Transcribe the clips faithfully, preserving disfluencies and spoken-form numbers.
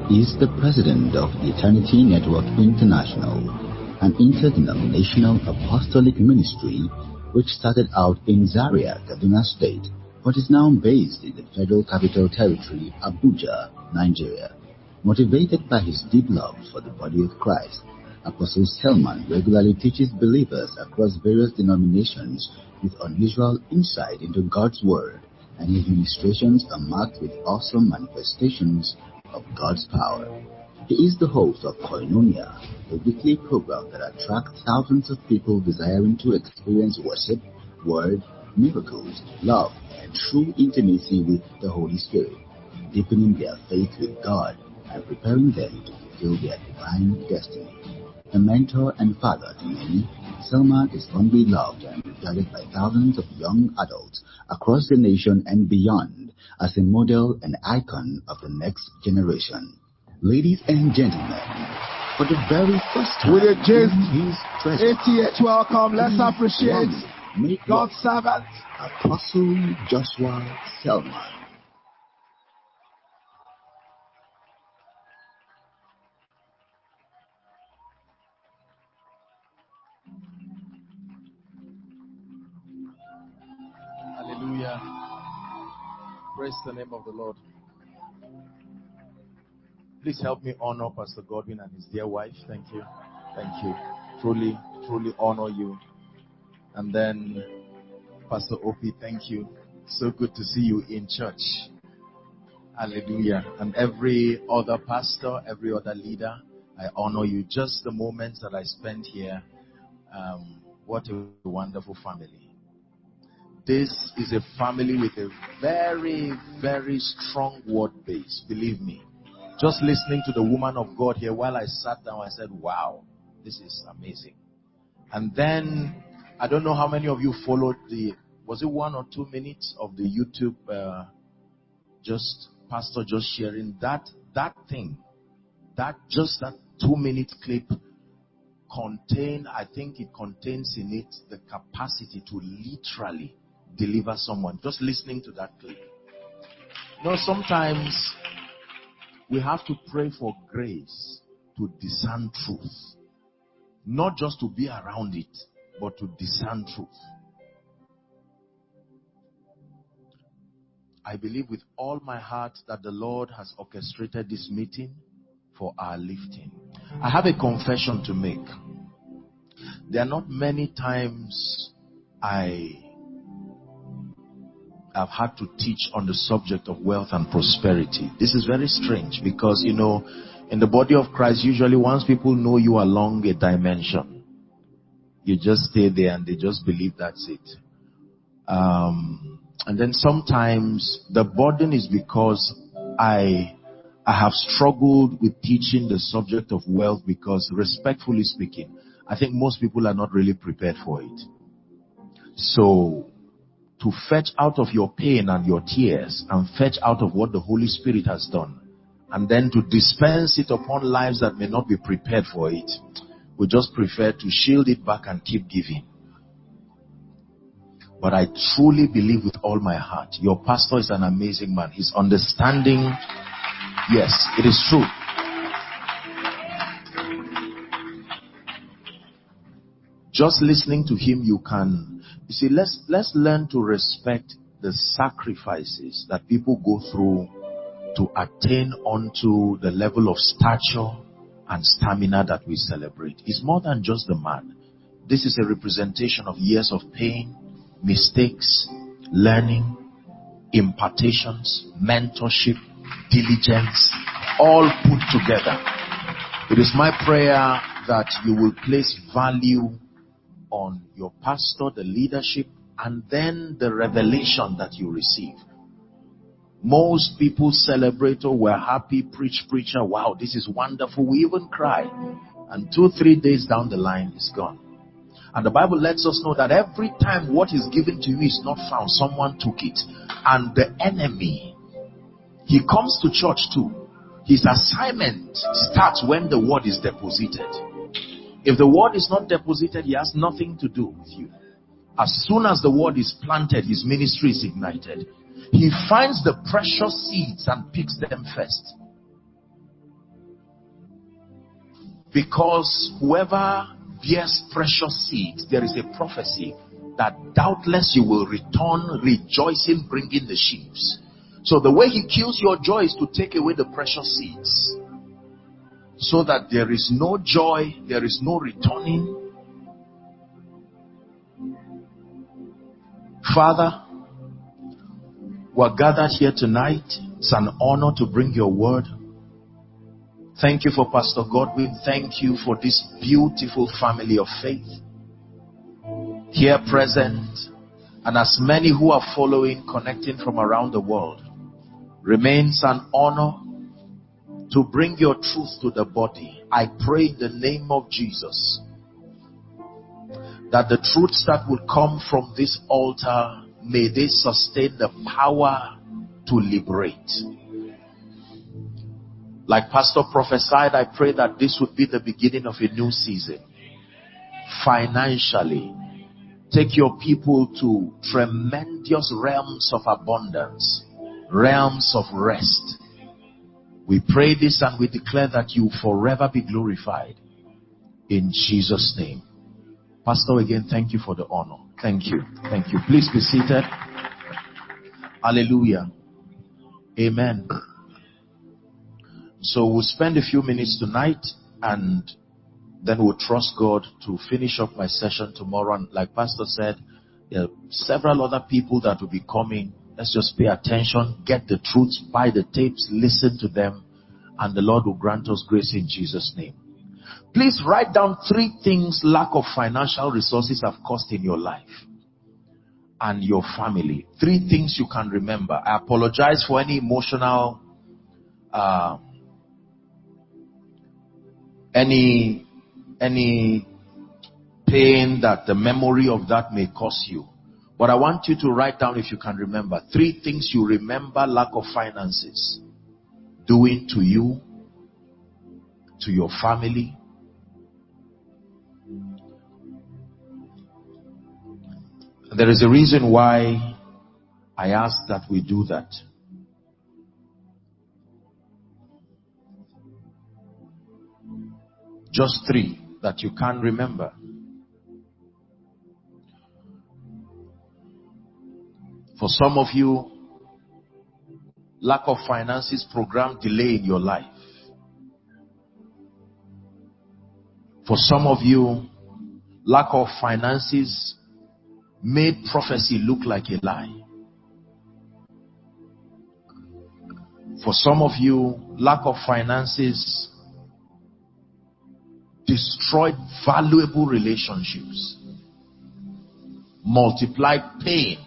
is the president of the Eternity Network International, an interdenominational apostolic ministry which started out in Zaria, Kaduna State, but is now based in the Federal Capital Territory, Abuja, Nigeria. Motivated by his deep love for the body of Christ, Apostle Selman regularly teaches believers across various denominations with unusual insight into God's Word, and his ministrations are marked with awesome manifestations of God's power. He is the host of Koinonia, a weekly program that attracts thousands of people desiring to experience worship, word, miracles, love, and true intimacy with the Holy Spirit, deepening their faith with God and preparing them to fulfill their divine destiny. A mentor and father to many, Selman is fondly loved and regarded by thousands of young adults across the nation and beyond as a model and icon of the next generation. Ladies and gentlemen, for the very first time, with a gist, his presence, A T H welcome, let's appreciate God's servant, Apostle Joshua Selman. Hallelujah. Praise the name of the Lord. Please help me honor Pastor Godwin and his dear wife. Thank you. Thank you. Truly, truly honor you. And then Pastor Opie, thank you. So good to see you in church. Hallelujah. And every other pastor, every other leader, I honor you. Just the moments that I spent here. Um, what a wonderful family. This is a family with a very, very strong word base. Believe me. Just listening to the woman of God here while I sat down, I said, wow, this is amazing. And then, I don't know how many of you followed the, was it one or two minutes of the YouTube, uh, just, pastor just sharing that, that thing, that, just that two minute clip contain, I think it contains in it the capacity to literally deliver someone. Just listening to that clip. You know, sometimes we have to pray for grace to discern truth. Not just to be around it, but to discern truth. I believe with all my heart that the Lord has orchestrated this meeting for our lifting. I have a confession to make. There are not many times I have had to teach on the subject of wealth and prosperity. This is very strange because, you know, in the body of Christ, usually once people know you along a dimension, you just stay there and they just believe that's it. Um, and then sometimes the burden is because I, I have struggled with teaching the subject of wealth because, respectfully speaking, I think most people are not really prepared for it. So, to fetch out of your pain and your tears and fetch out of what the Holy Spirit has done, and then to dispense it upon lives that may not be prepared for it, we just prefer to shield it back and keep giving. But I truly believe with all my heart, your pastor is an amazing man. His understanding, yes, it is true. Just listening to him, you can, you see, let's, let's learn to respect the sacrifices that people go through to attain onto the level of stature and stamina that we celebrate. It's more than just the man. This is a representation of years of pain, mistakes, learning, impartations, mentorship, diligence, all put together. It is my prayer that you will place value on your pastor, the leadership, and then the revelation that you receive. Most people celebrate, oh, we're happy, preach, preacher, wow, this is wonderful. We even cry. And two, three days down the line, it's gone. And the Bible lets us know that every time what is given to you is not found, someone took it. And the enemy, he comes to church too. His assignment starts when the word is deposited. If the word is not deposited, he has nothing to do with you. As soon as the word is planted, his ministry is ignited. He finds the precious seeds and picks them first. Because whoever bears precious seeds, there is a prophecy that doubtless you will return rejoicing, bringing the sheaves. So the way he kills your joy is to take away the precious seeds, so that there is no joy, there is no returning. Father, we're gathered here tonight. It's an honor to bring your word. Thank you for Pastor Godwin. Thank you for this beautiful family of faith here present, and as many who are following, connecting from around the world. Remains an honor to bring your truth to the body. I pray in the name of Jesus that the truths that will come from this altar, may they sustain the power to liberate. Like Pastor prophesied, I pray that this would be the beginning of a new season. Financially, take your people to tremendous realms of abundance, realms of rest. We pray this and we declare that you forever be glorified. In Jesus' name. Pastor, again, thank you for the honor. Thank you. Thank you. Please be seated. Hallelujah. Amen. So we'll spend a few minutes tonight, and then we'll trust God to finish up my session tomorrow. And like Pastor said, there are several other people that will be coming. Let's just pay attention, get the truths, buy the tapes, listen to them, and the Lord will grant us grace in Jesus' name. Please write down three things lack of financial resources have cost in your life and your family. Three things you can remember. I apologize for any emotional, uh, any, any pain that the memory of that may cause you. But I want you to write down, if you can remember, three things you remember lack of finances doing to you, to your family. There is a reason why I ask that we do that. Just three that you can remember. For some of you, lack of finances program delay in your life. For some of you, lack of finances made prophecy look like a lie. For some of you, lack of finances destroyed valuable relationships, multiplied pain.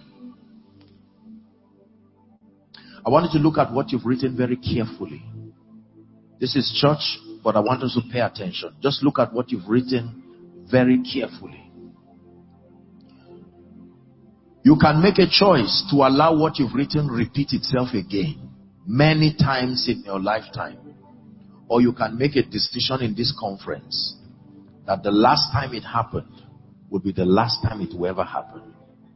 I want you to look at what you've written very carefully. This is church, but I want us to pay attention. Just look at what you've written very carefully. You can make a choice to allow what you've written repeat itself again many times in your lifetime. Or you can make a decision in this conference that the last time it happened will be the last time it will ever happen.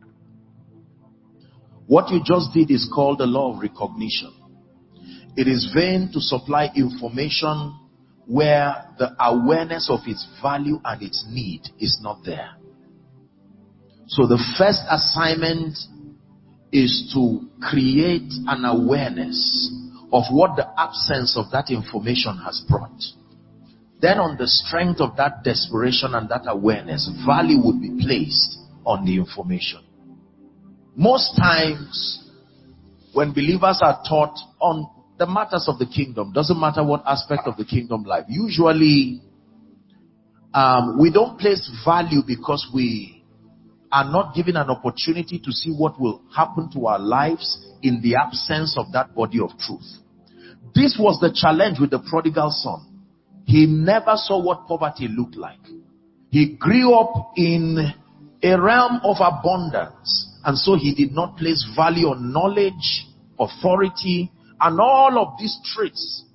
What you just did is called the law of recognition. It is vain to supply information where the awareness of its value and its need is not there. So the first assignment is to create an awareness of what the absence of that information has brought. Then on the strength of that desperation and that awareness, value would be placed on the information. Most times when believers are taught on the matters of the kingdom, doesn't matter what aspect of the kingdom life, usually um, we don't place value because we are not given an opportunity to see what will happen to our lives in the absence of that body of truth. This was the challenge with the prodigal son. He never saw what poverty looked like. He grew up in a realm of abundance, and so he did not place value on knowledge, authority, and all of these traits.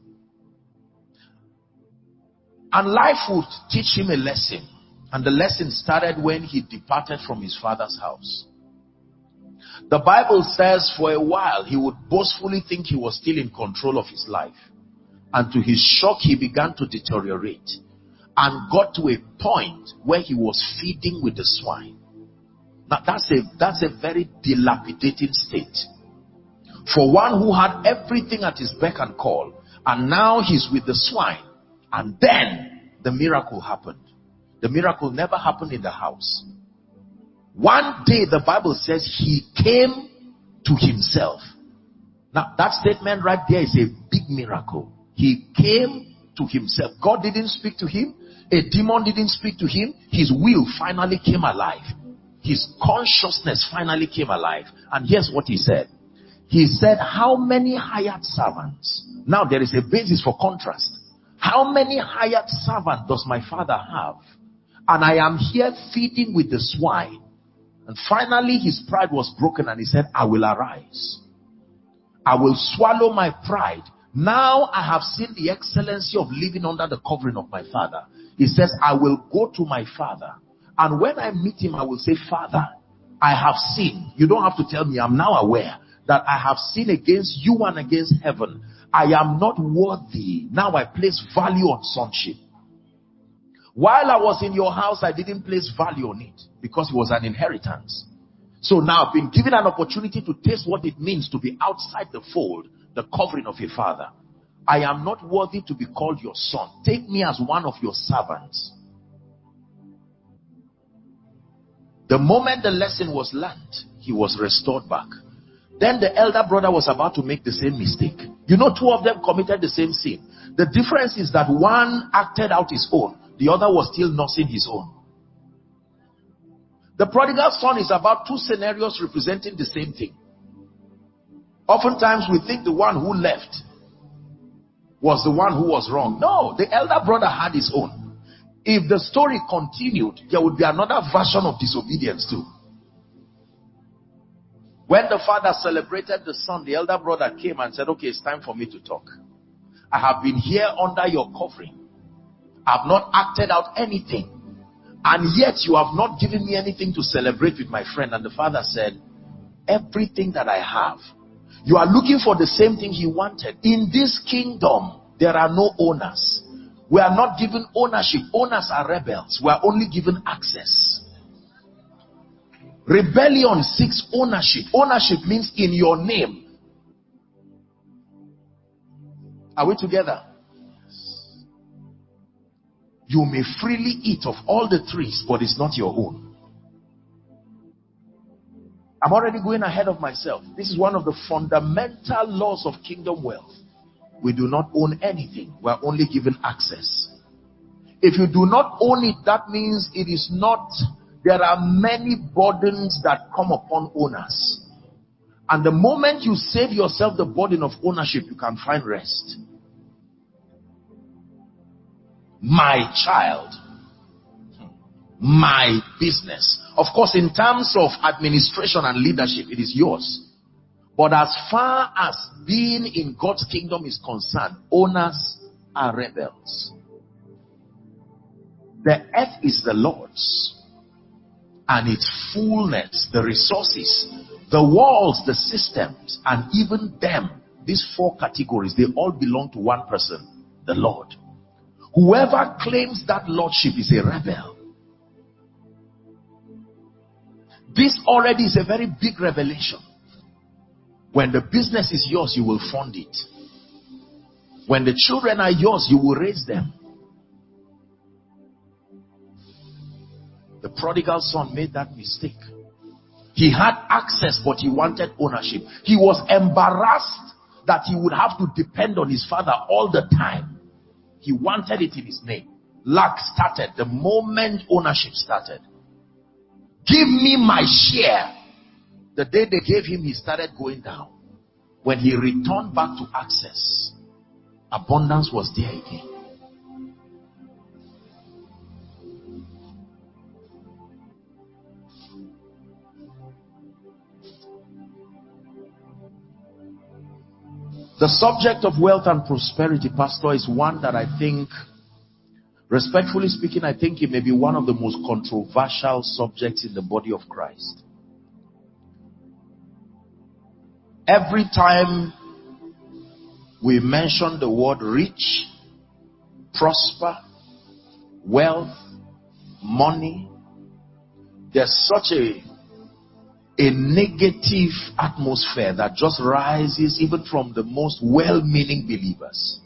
And life would teach him a lesson. And the lesson started when he departed from his father's house. The Bible says for a while he would boastfully think he was still in control of his life. And to his shock, he began to deteriorate. and got to a point where he was feeding with the swine. Now that's a that's a very dilapidating state. For one who had everything at his beck and call, and now he's with the swine. And then the miracle happened. The miracle never happened in the house. One day the Bible says he came to himself. Now that statement right there is a big miracle. He came to himself. God didn't speak to him. A demon didn't speak to him. His will finally came alive. His consciousness finally came alive. And here's what he said. He said, how many hired servants? Now there is a basis for contrast. How many hired servants does my father have? And I am here feeding with the swine. And finally his pride was broken and he said, I will arise. I will swallow my pride. Now I have seen the excellency of living under the covering of my father. He says, I will go to my father. And when I meet him, I will say, Father, I have sinned. You don't have to tell me. I'm now aware that I have sinned against you and against heaven. I am not worthy. Now I place value on sonship. While I was in your house, I didn't place value on it because it was an inheritance. So now I've been given an opportunity to taste what it means to be outside the fold, the covering of a father. I am not worthy to be called your son. Take me as one of your servants. The moment the lesson was learned, he was restored back. Then the elder brother was about to make the same mistake. You know, two of them committed the same sin. The difference is that one acted out his own. The other was still nursing his own. The prodigal son is about two scenarios representing the same thing. Oftentimes we think the one who left was the one who was wrong. No, the elder brother had his own. If the story continued, there would be another version of disobedience too. When the father celebrated the son, the elder brother came and said, okay, it's time for me to talk. I have been here under your covering. I have not acted out anything. And yet you have not given me anything to celebrate with my friend. And the father said, everything that I have. You are looking for the same thing he wanted. In this kingdom, there are no owners. We are not given ownership. Owners are rebels. We are only given access. Rebellion seeks ownership. Ownership means in your name. Are we together? You may freely eat of all the trees, but it's not your own. I'm already going ahead of myself. This is one of the fundamental laws of kingdom wealth. We do not own anything. We are only given access. If you do not own it, that means it is not. There are many burdens that come upon owners. And the moment you save yourself the burden of ownership, you can find rest. My child. My business. Of course, in terms of administration and leadership, it is yours. But as far as being in God's kingdom is concerned, owners are rebels. The earth is the Lord's, and its fullness, the resources, the walls, the systems, and even them, these four categories, they all belong to one person, the Lord. Whoever claims that lordship is a rebel. This already is a very big revelation. When the business is yours, you will fund it. When the children are yours, you will raise them. The prodigal son made that mistake. He had access, but he wanted ownership. He was embarrassed that he would have to depend on his father all the time. He wanted it in his name. Lack started the moment ownership started. Give me my share. The day they gave him, he started going down. When he returned back to access, abundance was there again. The subject of wealth and prosperity, Pastor, is one that I think, respectfully speaking, I think it may be one of the most controversial subjects in the body of Christ. Every time we mention the word rich, prosper, wealth, money, there's such a a negative atmosphere that just rises even from the most well-meaning believers.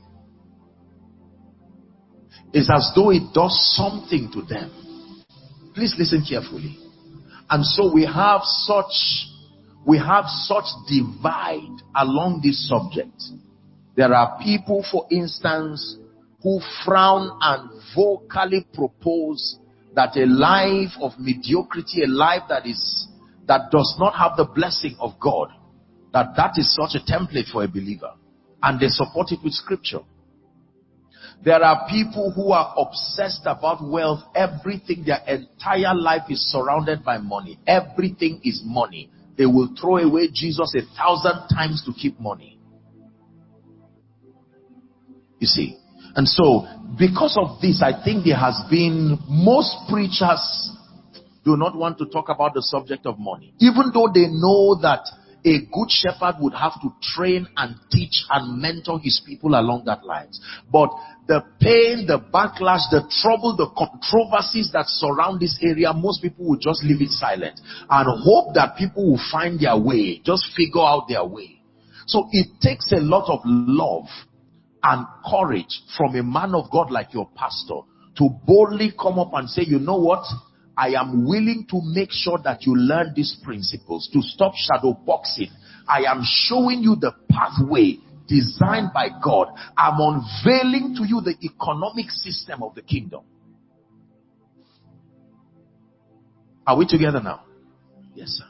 It's as though it does something to them. Please listen carefully. And so we have such we have such divide along this subject. There are people, for instance, who frown and vocally propose that a life of mediocrity, a life that is that does not have the blessing of God, that that is such a template for a believer, and they support it with scripture. There are people who are obsessed about wealth. Everything, their entire life is surrounded by money. Everything is money. They will throw away Jesus a thousand times to keep money. You see. And so, because of this, I think there has been, most preachers do not want to talk about the subject of money, even though they know that a good shepherd would have to train and teach and mentor his people along that lines. But the pain, the backlash, the trouble, the controversies that surround this area, most people will just leave it silent and hope that people will find their way, just figure out their way. So it takes a lot of love and courage from a man of God like your pastor to boldly come up and say, you know what? I am willing to make sure that you learn these principles, to stop shadow boxing. I am showing you the pathway designed by God. I'm unveiling to you the economic system of the kingdom. Are we together now? Yes, sir.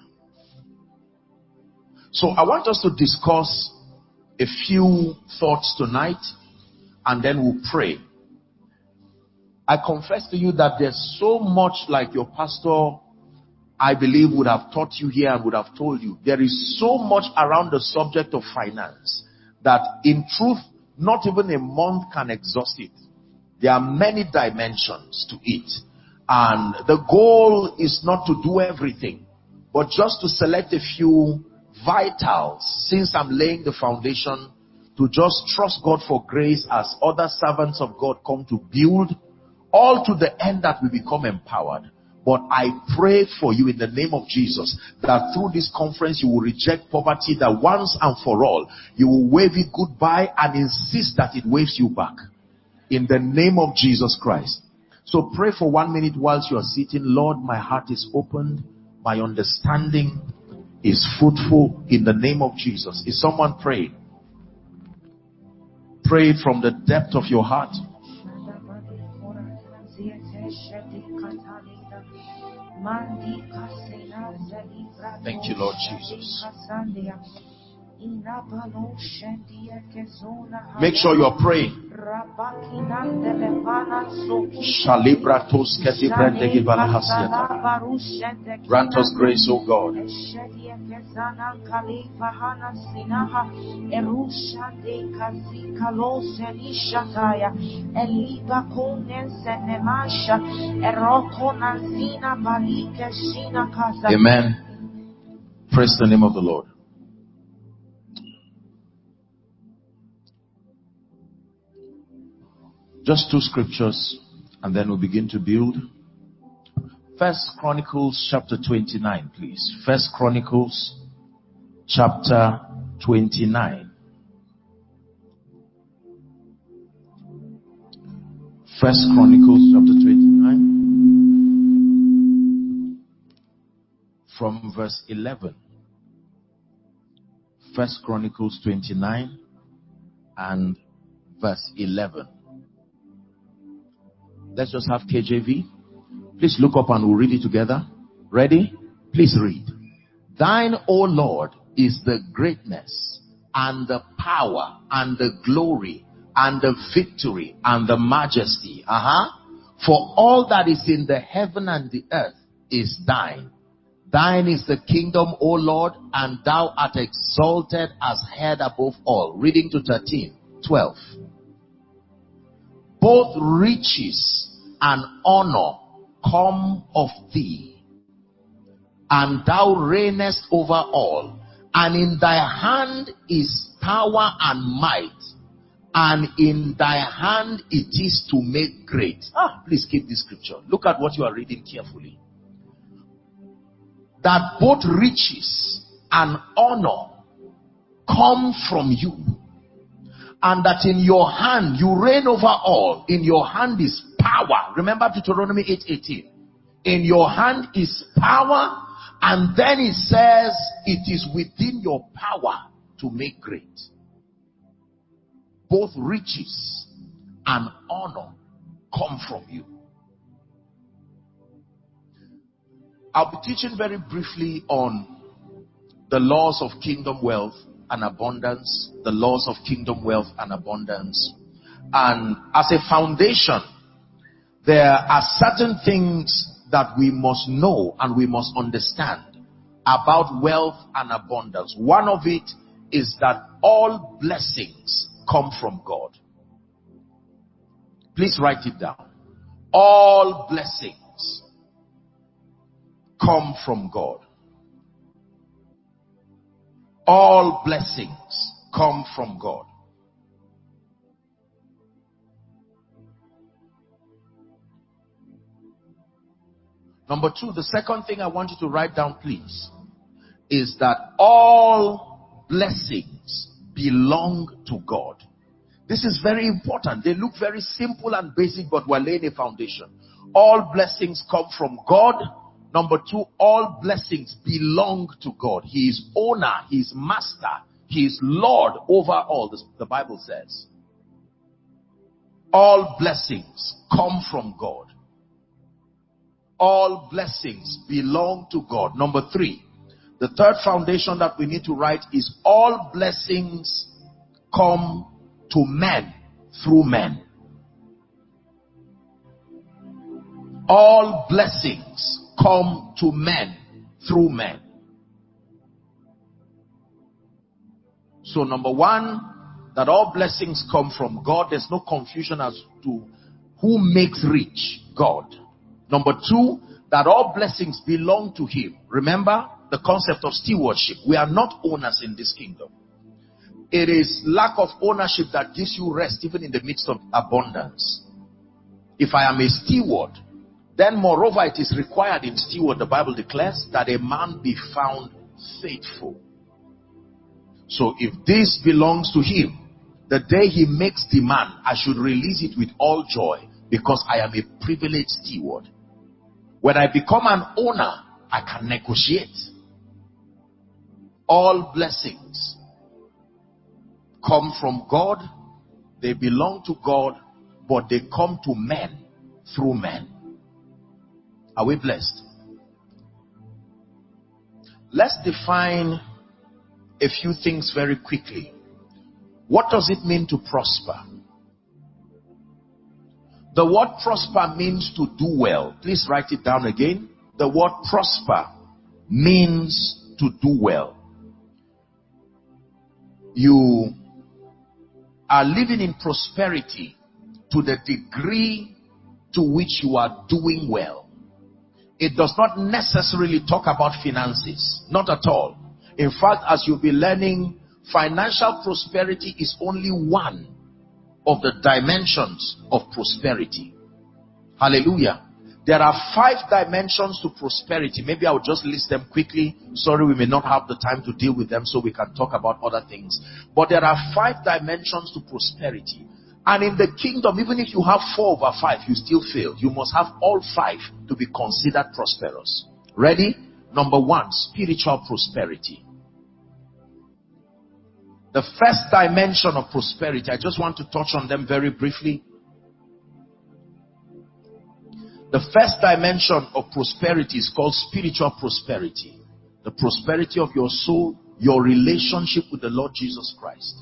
So I want us to discuss a few thoughts tonight, and then we'll pray. I confess to you that there's so much, like your pastor, I believe, would have taught you here and would have told you. There is so much around the subject of finance that in truth, not even a month can exhaust it. There are many dimensions to it. And the goal is not to do everything, but just to select a few vitals, since I'm laying the foundation, to just trust God for grace as other servants of God come to build, all to the end that we become empowered. But I pray for you in the name of Jesus that through this conference you will reject poverty, that once and for all you will wave it goodbye and insist that it waves you back. In the name of Jesus Christ. So pray for one minute whilst you are sitting. Lord, my heart is opened. My understanding is fruitful in the name of Jesus. Is someone praying? Pray from the depth of your heart. Thank you, Lord Jesus. Make sure you are praying. Grant us grace, O God. Amen. Praise the name of the Lord. Just two scriptures and then we'll begin to build. First Chronicles chapter twenty-nine, please. First Chronicles chapter twenty-nine. First Chronicles chapter twenty-nine. From verse eleven. First Chronicles twenty-nine and verse eleven. Let's just have K J V. Please look up and we'll read it together. Ready? Please read. Thine, O Lord, is the greatness and the power and the glory and the victory and the majesty. Uh-huh. For all that is in the heaven and the earth is thine. Thine is the kingdom, O Lord, and thou art exalted as head above all. Reading to thirteen, twelve. Both riches and honor come of thee, and thou reignest over all. And in thy hand is power and might, and in thy hand it is to make great. Ah. please keep this scripture. Look at what you are reading carefully. That both riches and honor come from you, and that in your hand you reign over all. In your hand is power. Remember Deuteronomy eight eighteen. In your hand is power, and then it says it is within your power to make great. Both riches and honor come from you. I'll be teaching very briefly on the laws of kingdom wealth and abundance, the laws of kingdom wealth and abundance. And as a foundation, there are certain things that we must know and we must understand about wealth and abundance. One of it is that all blessings come from God. Please write it down. All blessings come from God. All blessings come from God. Number two, the second thing I want you to write down, please, is that all blessings belong to God. This is very important. They look very simple and basic, but we're laying a foundation. All blessings come from God. Number two, all blessings belong to God. He is owner, He is master, He is Lord over all, this, the Bible says. All blessings come from God. All blessings belong to God. Number three, the third foundation that we need to write is all blessings come to men through men. All blessings come to men through men. So number one, that all blessings come from God. There's no confusion as to who makes rich. God. Number two, that all blessings belong to Him. Remember the concept of stewardship. We are not owners in this kingdom. It is lack of ownership that gives you rest even in the midst of abundance. If I am a steward, then moreover it is required in steward, the Bible declares, that a man be found faithful. So if this belongs to him, the day he makes demand, I should release it with all joy, because I am a privileged steward. When I become an owner, I can negotiate. All blessings come from God. They belong to God, but they come to men through men. Are we blessed? Let's define a few things very quickly. What does it mean to prosper? The word prosper means to do well. Please write it down again. The word prosper means to do well. You are living in prosperity to the degree to which you are doing well. It does not necessarily talk about finances. Not at all. In fact, as you'll be learning, financial prosperity is only one of the dimensions of prosperity. Hallelujah. There are five dimensions to prosperity. Maybe I'll just list them quickly. Sorry, we may not have the time to deal with them, so we can talk about other things. But there are five dimensions to prosperity. And in the kingdom, even if you have four over five, you still fail. You must have all five to be considered prosperous. Ready? Number one, spiritual prosperity. The first dimension of prosperity, I just want to touch on them very briefly. The first dimension of prosperity is called spiritual prosperity. The prosperity of your soul, your relationship with the Lord Jesus Christ.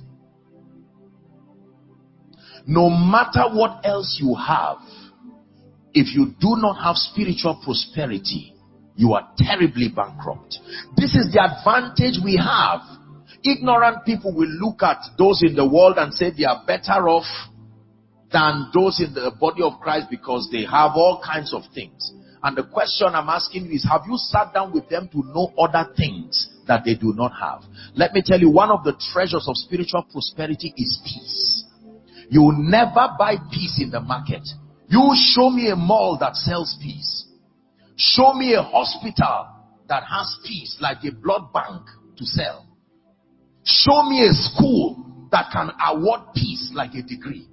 No matter what else you have, if you do not have spiritual prosperity, you are terribly bankrupt. This is the advantage we have. Ignorant people will look at those in the world and say they are better off than those in the body of Christ because they have all kinds of things. And the question I'm asking you is, have you sat down with them to know other things that they do not have? Let me tell you, one of the treasures of spiritual prosperity is peace. You will never buy peace in the market. You show me a mall that sells peace. Show me a hospital that has peace, like a blood bank to sell. Show me a school that can award peace like a degree.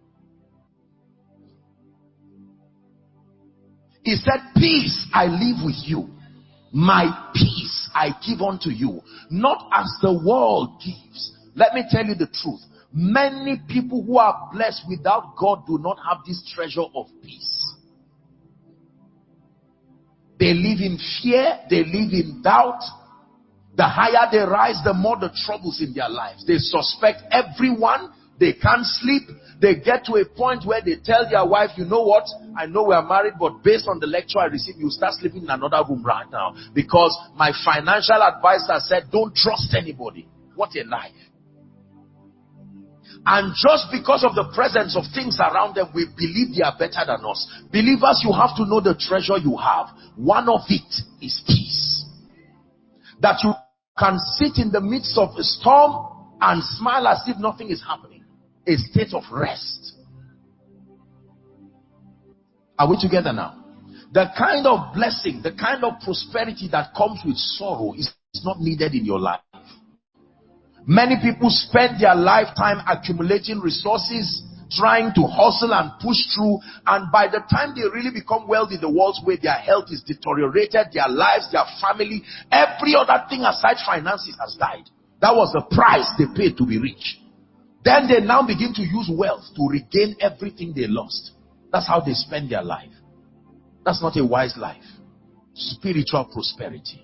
He said, peace I leave with you. My peace I give unto you. Not as the world gives. Let me tell you the truth. Many people who are blessed without God do not have this treasure of peace. They live in fear. They live in doubt. The higher they rise, the more the troubles in their lives. They suspect everyone. They can't sleep. They get to a point where they tell their wife, you know what? I know we are married, but based on the lecture I received, you start sleeping in another room right now. Because my financial advisor said, don't trust anybody. What a life. And just because of the presence of things around them, we believe they are better than us. Believers, you have to know the treasure you have. One of it is peace. That you can sit in the midst of a storm and smile as if nothing is happening. A state of rest. Are we together now? The kind of blessing, the kind of prosperity that comes with sorrow is not needed in your life. Many people spend their lifetime accumulating resources, trying to hustle and push through, and by the time they really become wealthy, the world's way, their health is deteriorated, their lives, their family, every other thing aside finances has died. That was the price they paid to be rich. Then they now begin to use wealth to regain everything they lost. That's how they spend their life. That's not a wise life. Spiritual prosperity.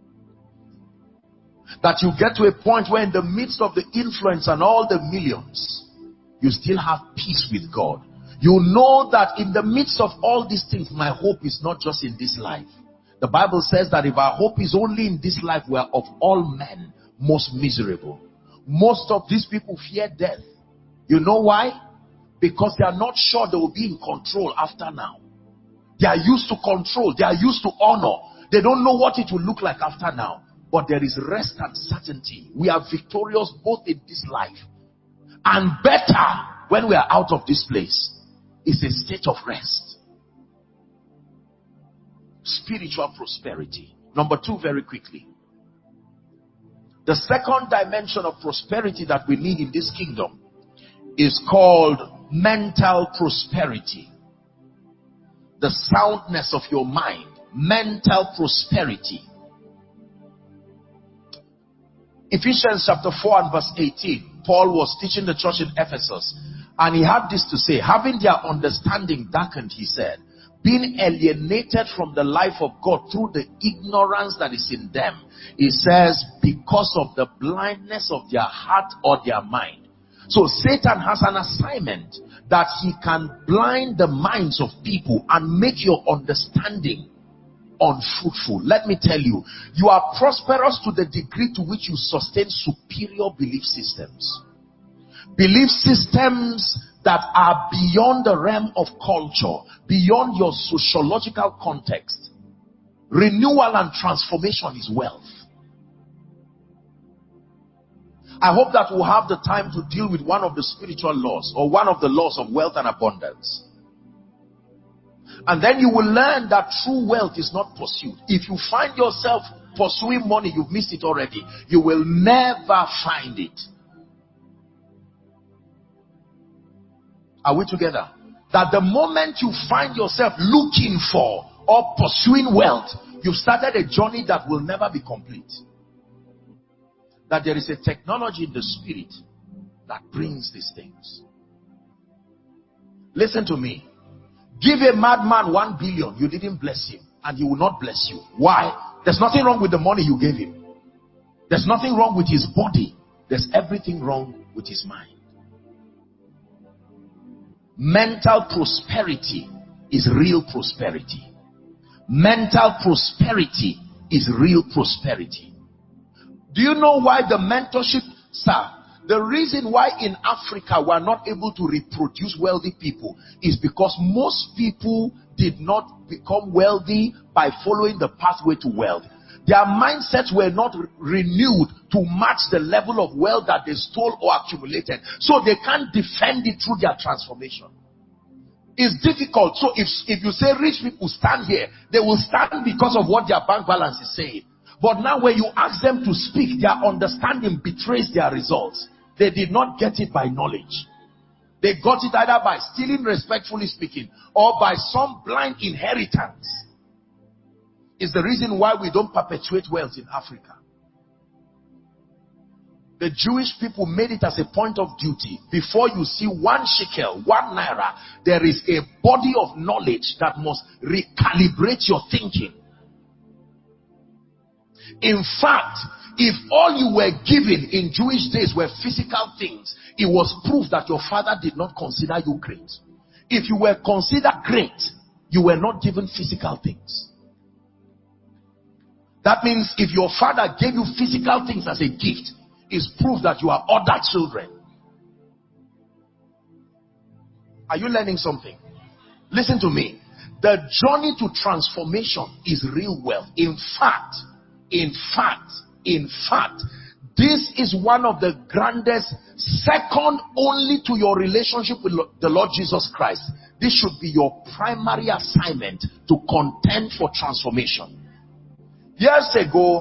That you get to a point where in the midst of the influence and all the millions, you still have peace with God. You know that in the midst of all these things, my hope is not just in this life. The Bible says that if our hope is only in this life, we are of all men most miserable. Most of these people fear death. You know why? Because they are not sure they will be in control after now. They are used to control. They are used to honor. They don't know what it will look like after now. But there is rest and certainty. We are victorious both in this life and better when we are out of this place. It's a state of rest. Spiritual prosperity. Number two, very quickly. The second dimension of prosperity that we need in this kingdom is called mental prosperity. The soundness of your mind. Mental prosperity. Ephesians chapter four and verse eighteen. Paul was teaching the church in Ephesus, and he had this to say, having their understanding darkened, he said, being alienated from the life of God through the ignorance that is in them. He says, because of the blindness of their heart or their mind. So Satan has an assignment that he can blind the minds of people and make your understanding unfruitful. Let me tell you, you are prosperous to the degree to which you sustain superior belief systems. Belief systems that are beyond the realm of culture, beyond your sociological context. Renewal and transformation is wealth. I hope that we'll have the time to deal with one of the spiritual laws, or one of the laws of wealth and abundance. And then you will learn that true wealth is not pursued. If you find yourself pursuing money, you've missed it already. You will never find it. Are we together? That the moment you find yourself looking for or pursuing wealth, you've started a journey that will never be complete. That there is a technology in the spirit that brings these things. Listen to me. Give a madman one billion, you didn't bless him, and he will not bless you. Why? There's nothing wrong with the money you gave him. There's nothing wrong with his body. There's everything wrong with his mind. Mental prosperity is real prosperity. Mental prosperity is real prosperity. Do you know why the mentorship, sir? The reason why in Africa we are not able to reproduce wealthy people is because most people did not become wealthy by following the pathway to wealth. Their mindsets were not re renewed to match the level of wealth that they stole or accumulated. So they can't defend it through their transformation. It's difficult. So if, if you say rich people stand here, they will stand because of what their bank balance is saying. But now when you ask them to speak, their understanding betrays their results. They did not get it by knowledge. They got it either by stealing, respectfully speaking, or by some blind inheritance. It's the reason why we don't perpetuate wealth in Africa. The Jewish people made it as a point of duty. Before you see one shekel, one naira, there is a body of knowledge that must recalibrate your thinking. In fact, if all you were given in Jewish days were physical things, it was proof that your father did not consider you great. If you were considered great, you were not given physical things. That means if your father gave you physical things as a gift, is proof that you are other children. Are you learning something? Listen to me. The journey to transformation is real wealth. In fact, in fact, in fact, this is one of the grandest, second only to your relationship with the Lord Jesus Christ. This should be your primary assignment, to contend for transformation. Years ago,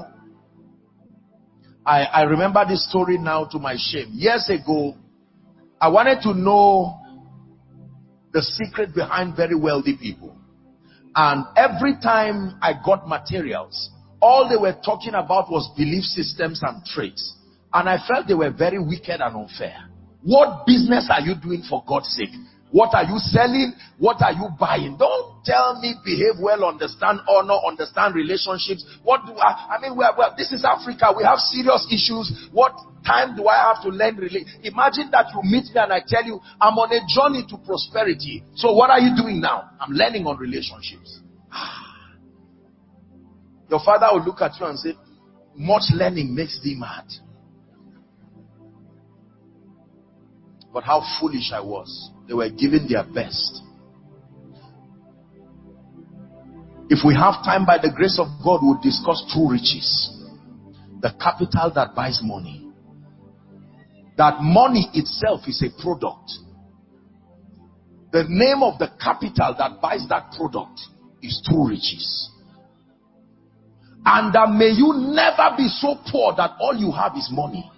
I, I remember this story now to my shame. Years ago, I wanted to know the secret behind very wealthy people. And every time I got materials, all they were talking about was belief systems and traits. And I felt they were very wicked and unfair. What business are you doing, for God's sake? What are you selling? What are you buying? Don't tell me behave well, understand honor, understand relationships. What do I, I mean, we're, we're, this is Africa. We have serious issues. What time do I have to learn? Really? Imagine that you meet me and I tell you, I'm on a journey to prosperity. So what are you doing now? I'm learning on relationships. Your father will look at you and say, much learning makes thee mad. But how foolish I was. They were giving their best. If we have time, by the grace of God, we'll discuss true riches. The capital that buys money. That money itself is a product. The name of the capital that buys that product is true riches. And that may you never be so poor that all you have is money.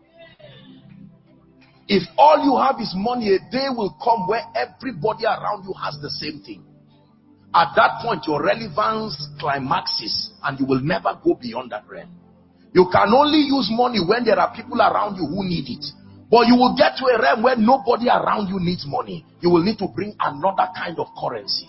If all you have is money, a day will come where everybody around you has the same thing. At that point, your relevance climaxes and you will never go beyond that realm. You can only use money when there are people around you who need it. But you will get to a realm where nobody around you needs money. You will need to bring another kind of currency.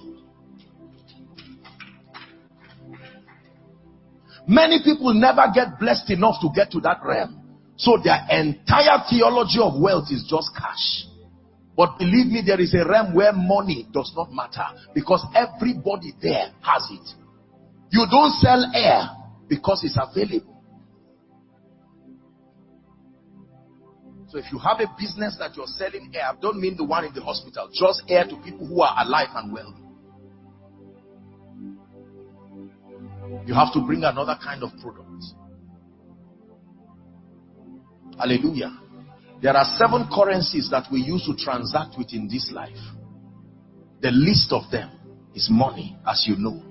Many people never get blessed enough to get to that realm. So their entire theology of wealth is just cash. But believe me, there is a realm where money does not matter, because everybody there has it. You don't sell air because it's available. So if you have a business that you're selling air, I don't mean the one in the hospital, just air to people who are alive and wealthy. You have to bring another kind of product. Hallelujah. There are seven currencies that we use to transact with in this life. The least of them is money, as you know.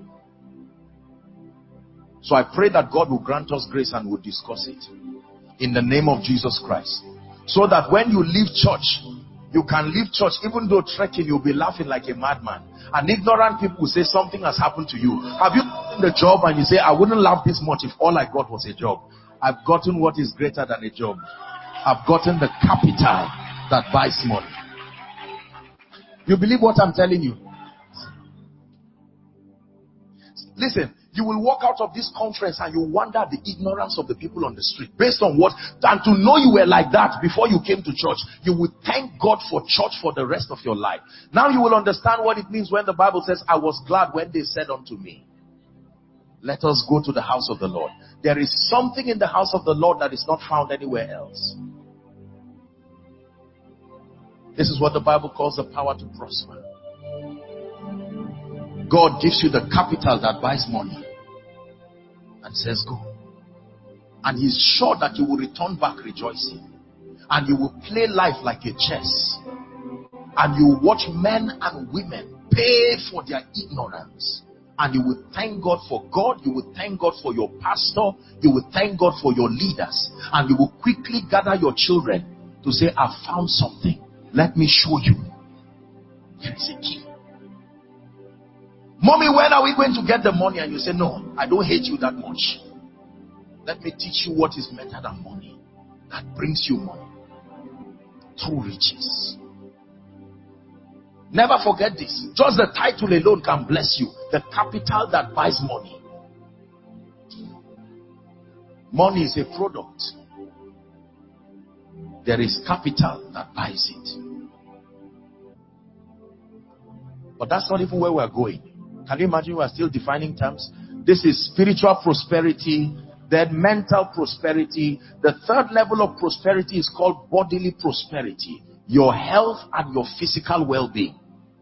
So I pray that God will grant us grace and we'll discuss it in the name of Jesus Christ. So that when you leave church, you can leave church, even though trekking, you'll be laughing like a madman. And ignorant people will say something has happened to you. Have you gotten the job and you say, I wouldn't laugh this much if all I got was a job? I've gotten what is greater than a job. I've gotten the capital that buys money. You believe what I'm telling you? Listen, you will walk out of this conference and you wonder at the ignorance of the people on the street. Based on what? And to know you were like that before you came to church, you will thank God for church for the rest of your life. Now you will understand what it means when the Bible says, I was glad when they said unto me, let us go to the house of the Lord. There is something in the house of the Lord that is not found anywhere else. This is what the Bible calls the power to prosper. God gives you the capital that buys money and says go. And he's sure that you will return back rejoicing. And you will play life like a chess. And you watch men and women pay for their ignorance. And you will thank God for God, you will thank God for your pastor, you will thank God for your leaders. And you will quickly gather your children to say, I found something. Let me show you. There is a key. Mommy, when are we going to get the money? And you say, no, I don't hate you that much. Let me teach you what is better than money. That brings you money. True riches. Never forget this. Just the title alone can bless you. The capital that buys money. Money is a product. There is capital that buys it. But that's not even where we're going. Can you imagine we are still defining terms? This is spiritual prosperity, then mental prosperity. The third level of prosperity is called bodily prosperity. Your health and your physical well-being.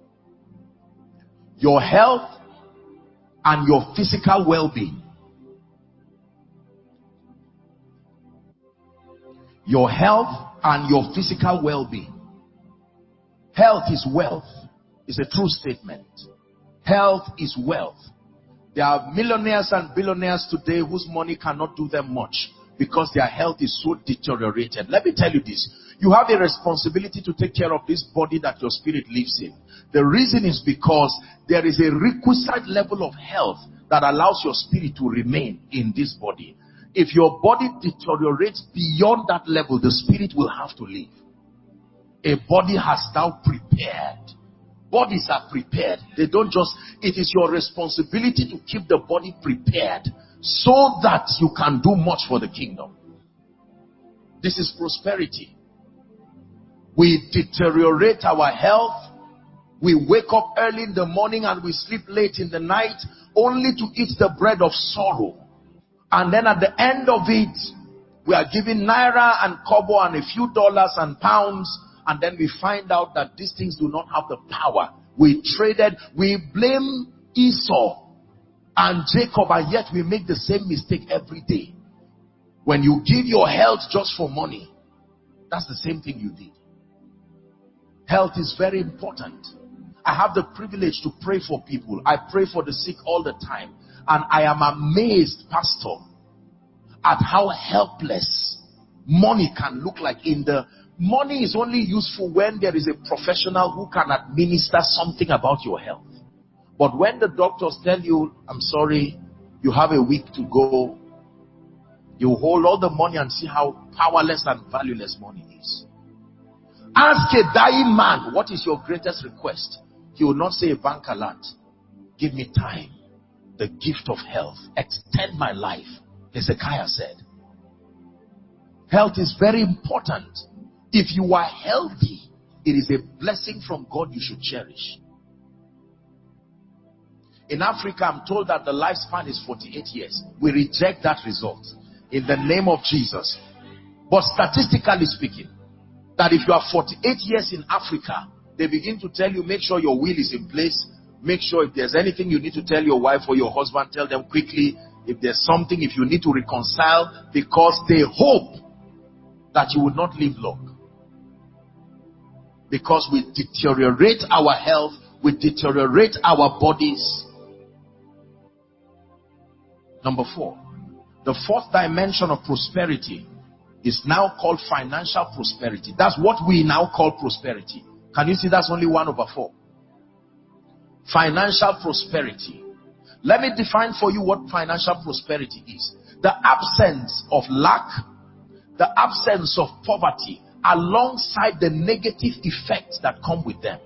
Your health and your physical well-being. Your health and your physical well-being. Health is wealth. It's a true statement. Health is wealth. There are millionaires and billionaires today whose money cannot do them much because their health is so deteriorated. Let me tell you this. You have a responsibility to take care of this body that your spirit lives in. The reason is because there is a requisite level of health that allows your spirit to remain in this body. If your body deteriorates beyond that level, the spirit will have to leave. A body has thou prepared. Bodies are prepared. They don't just, it is your responsibility to keep the body prepared so that you can do much for the kingdom. This is prosperity. We deteriorate our health. We wake up early in the morning and we sleep late in the night only to eat the bread of sorrow. And then at the end of it, we are giving naira and kobo and a few dollars and pounds. And then we find out that these things do not have the power. We traded, we blame Esau and Jacob, and yet we make the same mistake every day. When you give your health just for money, that's the same thing you did. Health is very important. I have the privilege to pray for people. I pray for the sick all the time. And I am amazed, Pastor, at how helpless money can look like. In the money is only useful when there is a professional who can administer something about your health. But when the doctors tell you, I'm sorry, you have a week to go, you hold all the money and see how powerless and valueless money is. Ask a dying man, what is your greatest request? He will not say a bank alert. Give me time. The gift of health. Extend my life. Hezekiah said. Health is very important. If you are healthy, it is a blessing from God you should cherish. In Africa, I'm told that the lifespan is forty-eight years. We reject that result in the name of Jesus. But statistically speaking, that if you are forty-eight years in Africa, they begin to tell you, make sure your will is in place. Make sure if there's anything you need to tell your wife or your husband, tell them quickly. If there's something, if you need to reconcile, because they hope that you will not live long. Because we deteriorate our health, we deteriorate our bodies. Number four, the fourth dimension of prosperity is now called financial prosperity. That's what we now call prosperity. Can you see that's only one over four? Financial prosperity. Let me define for you what financial prosperity is. The absence of lack, the absence of poverty, alongside the negative effects that come with them.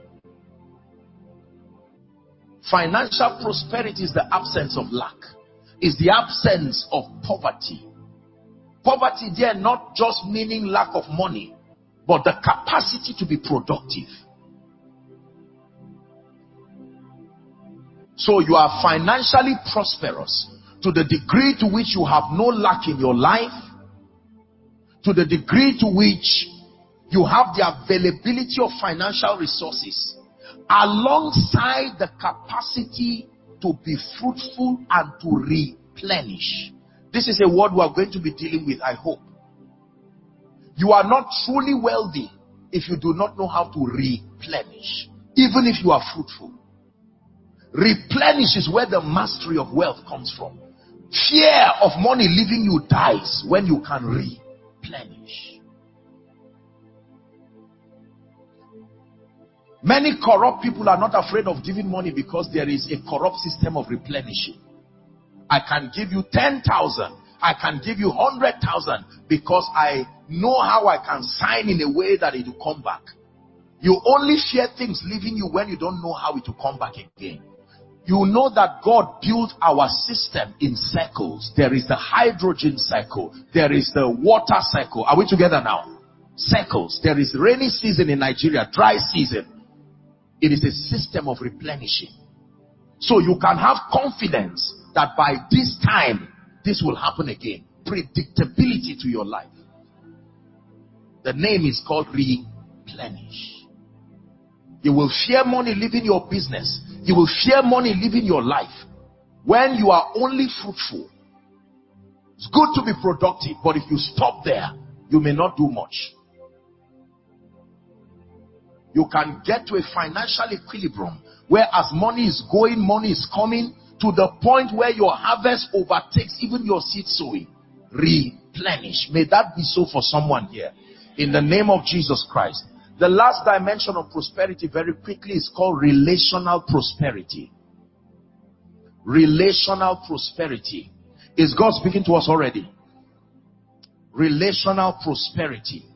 Financial prosperity is the absence of lack, is the absence of poverty. Poverty there not just meaning lack of money, but the capacity to be productive. So you are financially prosperous to the degree to which you have no lack in your life, to the degree to which you have the availability of financial resources, alongside the capacity to be fruitful and to replenish. This is a word we are going to be dealing with, I hope. You are not truly wealthy if you do not know how to replenish. replenish, even if you are fruitful. Replenish is where the mastery of wealth comes from. Fear of money leaving you dies when you can replenish. Many corrupt people are not afraid of giving money because there is a corrupt system of replenishing. I can give you ten thousand. I can give you one hundred thousand because I know how I can sign in a way that it will come back. You only fear things leaving you when you don't know how it will come back again. You know that God built our system in circles. There is the hydrogen cycle. There is the water cycle. Are we together now? Circles. There is rainy season in Nigeria, dry season. It is a system of replenishing. So you can have confidence that by this time, this will happen again. Predictability to your life. The name is called replenish. You will fear money leaving your business. You will fear money leaving your life. When you are only fruitful, it's good to be productive, but if you stop there, you may not do much. You can get to a financial equilibrium where as money is going, money is coming, to the point where your harvest overtakes even your seed sowing. Replenish. May that be so for someone here. In the name of Jesus Christ. The last dimension of prosperity, very quickly, is called relational prosperity. Relational prosperity. Is God speaking to us already? Relational prosperity.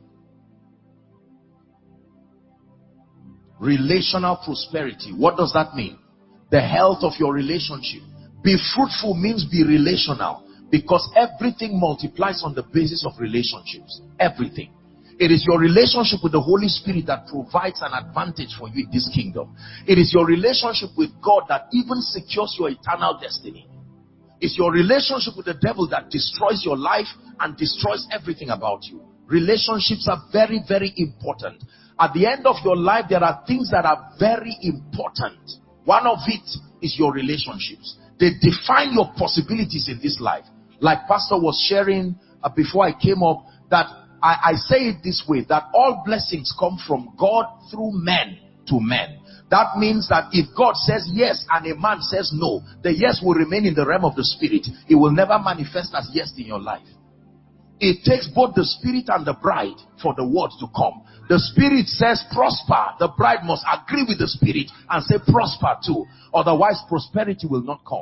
Relational prosperity. What does that mean? The health of your relationship. Be fruitful means be relational, because everything multiplies on the basis of relationships. Everything. It is your relationship with the Holy Spirit that provides an advantage for you in this kingdom. It is your relationship with God that even secures your eternal destiny. It's your relationship with the devil that destroys your life and destroys everything about you. Relationships are very, very important. At the end of your life, there are things that are very important. One of it is your relationships. They define your possibilities in this life. Like Pastor was sharing uh, before I came up, that I, I say it this way, that all blessings come from God through men to men. That means that if God says yes and a man says no, the yes will remain in the realm of the spirit. It will never manifest as yes in your life. It takes both the spirit and the bride for the word to come. The spirit says prosper. The bride must agree with the spirit and say prosper too. Otherwise prosperity will not come.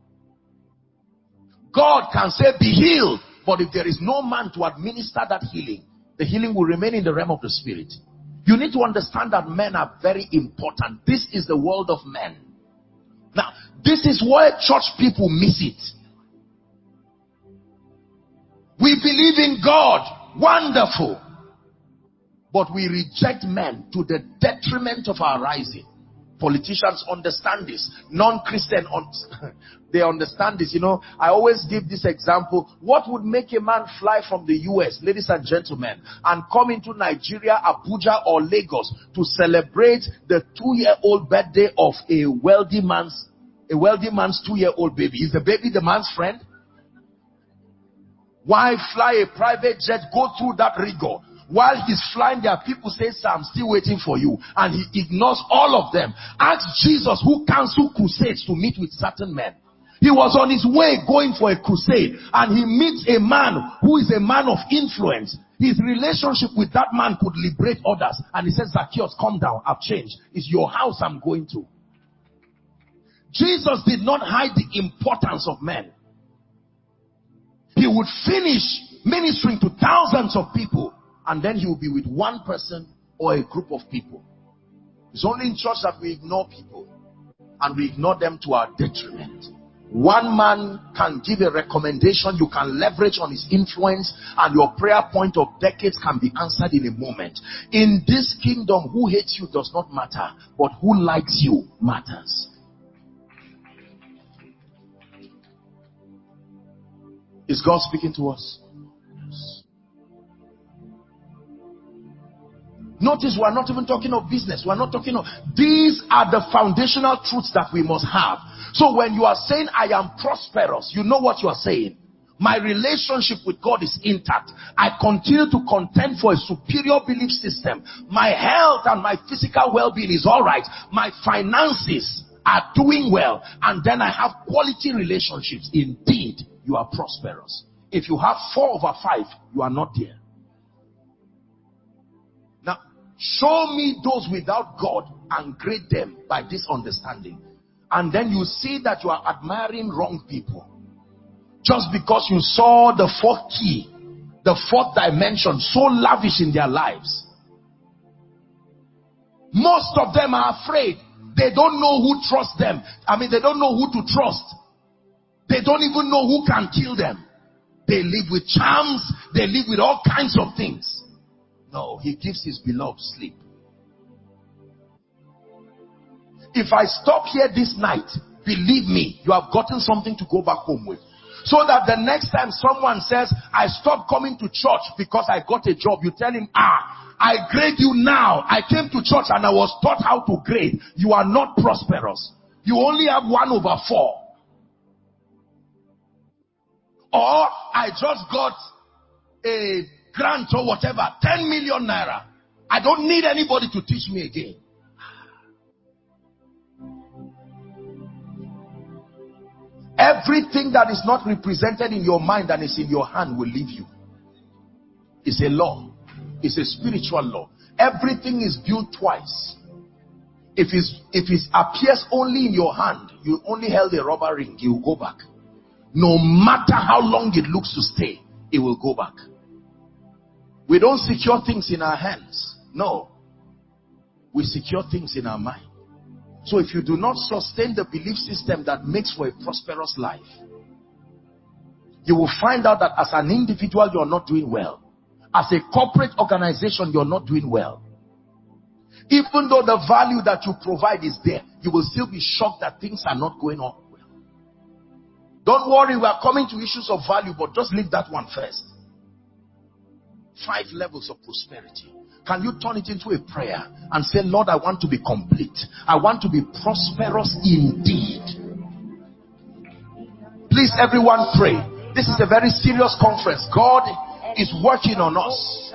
God can say be healed, but if there is no man to administer that healing, the healing will remain in the realm of the spirit. You need to understand that men are very important. This is the world of men. Now, this is where church people miss it. We believe in God. Wonderful. But we reject men to the detriment of our rising. Politicians understand this. Non-Christian, they understand this. You know, I always give this example. What would make a man fly from the U S, ladies and gentlemen, and come into Nigeria, Abuja or Lagos to celebrate the two-year-old birthday of a wealthy man's, a wealthy man's two-year-old baby? Is the baby the man's friend? Why fly a private jet, go through that rigor? While he's flying, there are people say, sir, I'm still waiting for you. And he ignores all of them. Ask Jesus, who canceled crusades to meet with certain men. He was on his way going for a crusade, and he meets a man who is a man of influence. His relationship with that man could liberate others. And he says, Zacchaeus, come down. I've changed. It's your house I'm going to. Jesus did not hide the importance of men. He would finish ministering to thousands of people, and then he will be with one person or a group of people. It's only in church that we ignore people, and we ignore them to our detriment. One man can give a recommendation, you can leverage on his influence, and your prayer point of decades can be answered in a moment. In this kingdom, who hates you does not matter, but who likes you matters. Is God speaking to us? Yes. Notice we are not even talking of business. We are not talking of... These are the foundational truths that we must have. So when you are saying, I am prosperous, you know what you are saying. My relationship with God is intact. I continue to contend for a superior belief system. My health and my physical well-being is all right. My finances are doing well. And then I have quality relationships. Indeed, you are prosperous. If you have four over five, you are not there. Now, show me those without God and grade them by this understanding. And then you see that you are admiring wrong people. Just because you saw the fourth key, the fourth dimension, so lavish in their lives. Most of them are afraid. They don't know who trusts them. I mean, they don't know who to trust. They don't even know who can kill them. They live with charms. They live with all kinds of things. No, he gives his beloved sleep. If I stop here this night, believe me, you have gotten something to go back home with. So that the next time someone says, I stopped coming to church because I got a job, you tell him, ah, I grade you now. I came to church and I was taught how to grade. You are not prosperous. You only have one over four. Or I just got a grant or whatever, ten million naira. I don't need anybody to teach me again. Everything that is not represented in your mind and is in your hand will leave you. It's a law. It's a spiritual law. Everything is built twice. If, it's, if it appears only in your hand, you only held a rubber ring, you will go back. No matter how long it looks to stay, it will go back. We don't secure things in our hands. No. We secure things in our mind. So if you do not sustain the belief system that makes for a prosperous life, you will find out that as an individual, you're not doing well. As a corporate organization, you're not doing well. Even though the value that you provide is there, you will still be shocked that things are not going on well. Don't worry, we are coming to issues of value, but just leave that one first. Five levels of prosperity. Can you turn it into a prayer and say, Lord, I want to be complete. I want to be prosperous indeed. Please, everyone, pray. This is a very serious conference. God is working on us.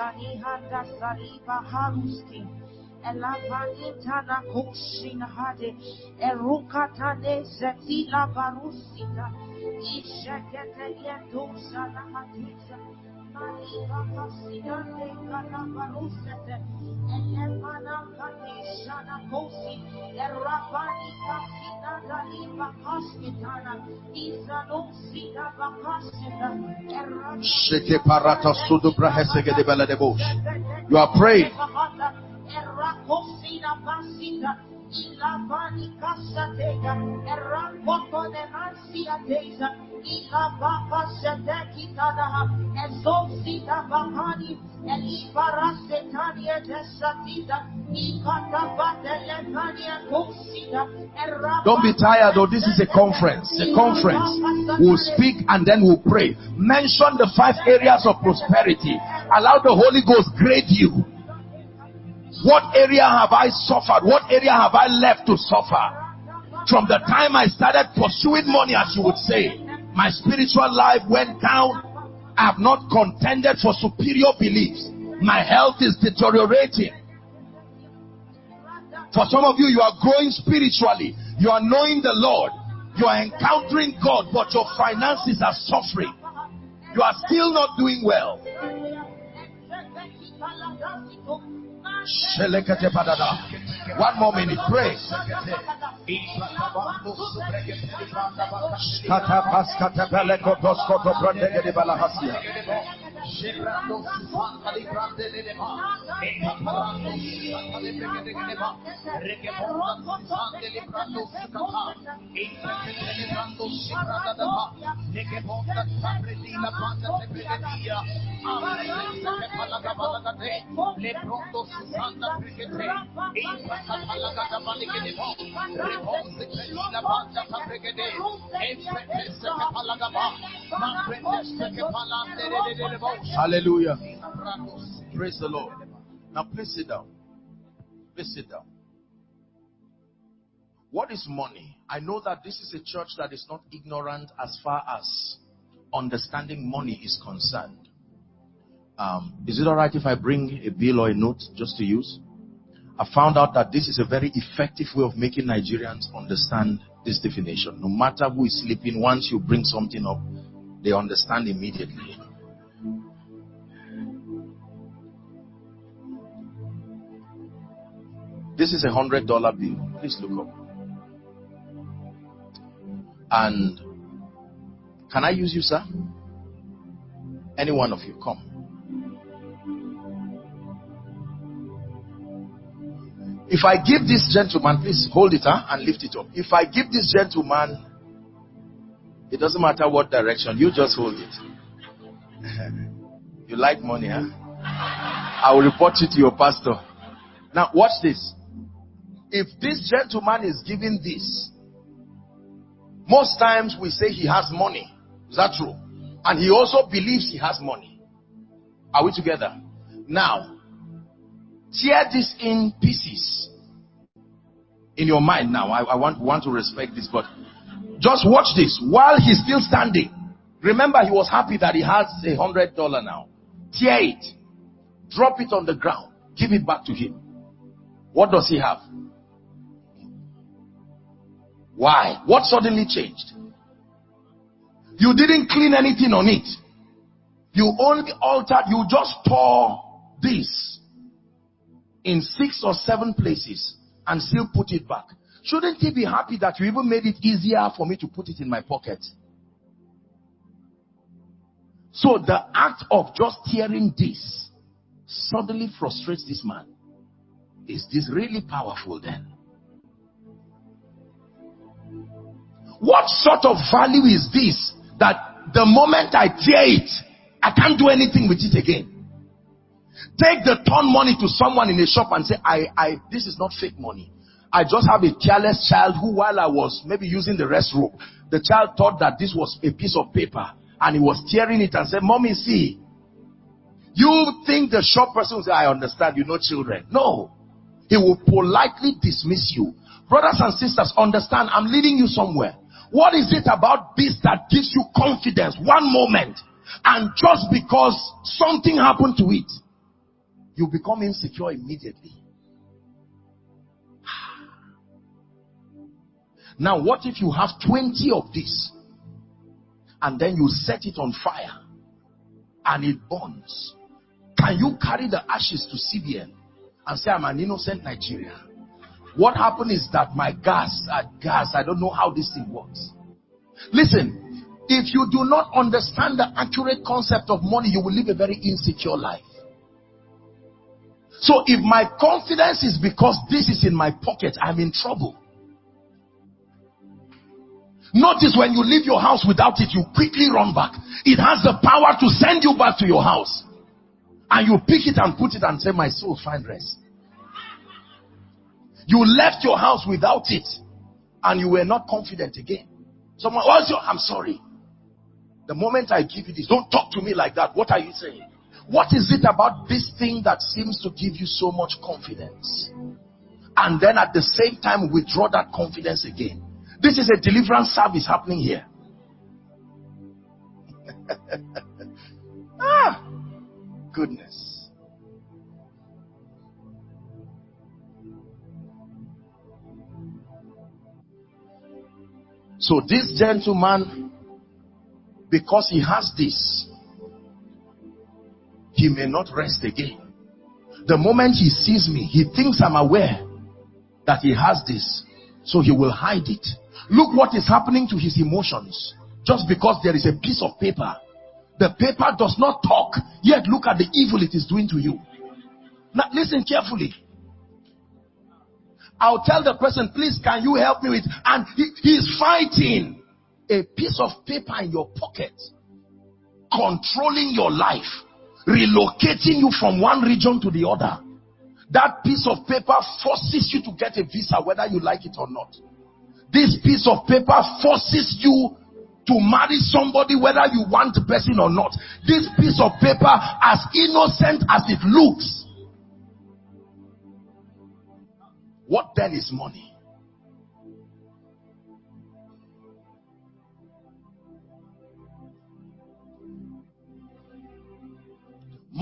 You are praying. Don't be tired, though. This is a conference. A conference. We'll speak and then we'll pray. Mention the five areas of prosperity. Allow the Holy Ghost grade you. What area have I suffered? What area have I left to suffer? From the time I started pursuing money, as you would say, my spiritual life went down. I have not contended for superior beliefs. My health is deteriorating. For some of you, you are growing spiritually. You are knowing the Lord. You are encountering God, but your finances are suffering. You are still not doing well. One more minute, pray. Hallelujah. Praise the Lord. Now please sit down. Please sit down. What is money? I know that this is a church that is not ignorant as far as understanding money is concerned, um, is it all right if I bring a bill or a note just to use? I found out that this is a very effective way of making Nigerians understand this definition. No matter who is sleeping, once you bring something up, they understand immediately. This is a hundred dollar bill. Please look up. And can I use you, sir? Any one of you, come. If I give this gentleman, please hold it huh, and lift it up. If I give this gentleman, it doesn't matter what direction, you just hold it. You like money, huh? I will report you to your pastor. Now, watch this. If this gentleman is giving this, most times we say he has money. Is that true? And he also believes he has money. Are we together? Now, tear this in pieces. In your mind now, I, I want, want to respect this, but just watch this. While he's still standing, remember he was happy that he has a hundred dollar now. Tear it. Drop it on the ground. Give it back to him. What does he have? Why? What suddenly changed? You didn't clean anything on it. You only altered, you just tore this in six or seven places and still put it back. Shouldn't he be happy that you even made it easier for me to put it in my pocket? So the act of just tearing this suddenly frustrates this man. Is this really powerful then? What sort of value is this that the moment I tear it, I can't do anything with it again? Take the torn money to someone in a shop and say, I, I, this is not fake money. I just have a careless child who, while I was maybe using the restroom, the child thought that this was a piece of paper and he was tearing it and said, Mommy, see. You think the shop person will say, I understand, you know children. No. He will politely dismiss you. Brothers and sisters, understand, I'm leading you somewhere. What is it about this that gives you confidence one moment, and just because something happened to it, you become insecure immediately? Now, what if you have twenty of this and then you set it on fire and it burns? Can you carry the ashes to C B N and say, I'm an innocent Nigerian? What happened is that my gas, uh, gas, I don't know how this thing works. Listen, if you do not understand the accurate concept of money, you will live a very insecure life. So if my confidence is because this is in my pocket, I'm in trouble. Notice when you leave your house without it, you quickly run back. It has the power to send you back to your house. And you pick it and put it and say, my soul, find rest. You left your house without it and you were not confident again. Someone, also, I'm sorry. The moment I give you this, don't talk to me like that. What are you saying? What is it about this thing that seems to give you so much confidence? And then at the same time, withdraw that confidence again. This is a deliverance service happening here. Ah, goodness. So this gentleman, because he has this, he may not rest again. The moment he sees me, he thinks I'm aware that he has this, so he will hide it. Look what is happening to his emotions. Just because there is a piece of paper, the paper does not talk, yet look at the evil it is doing to you. Now listen carefully. I'll tell the person, please, can you help me with, and he, he is fighting. A piece of paper in your pocket, controlling your life, relocating you from one region to the other. That piece of paper forces you to get a visa whether you like it or not. This piece of paper forces you to marry somebody whether you want the person or not. This piece of paper, as innocent as it looks, what then is money?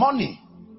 Money.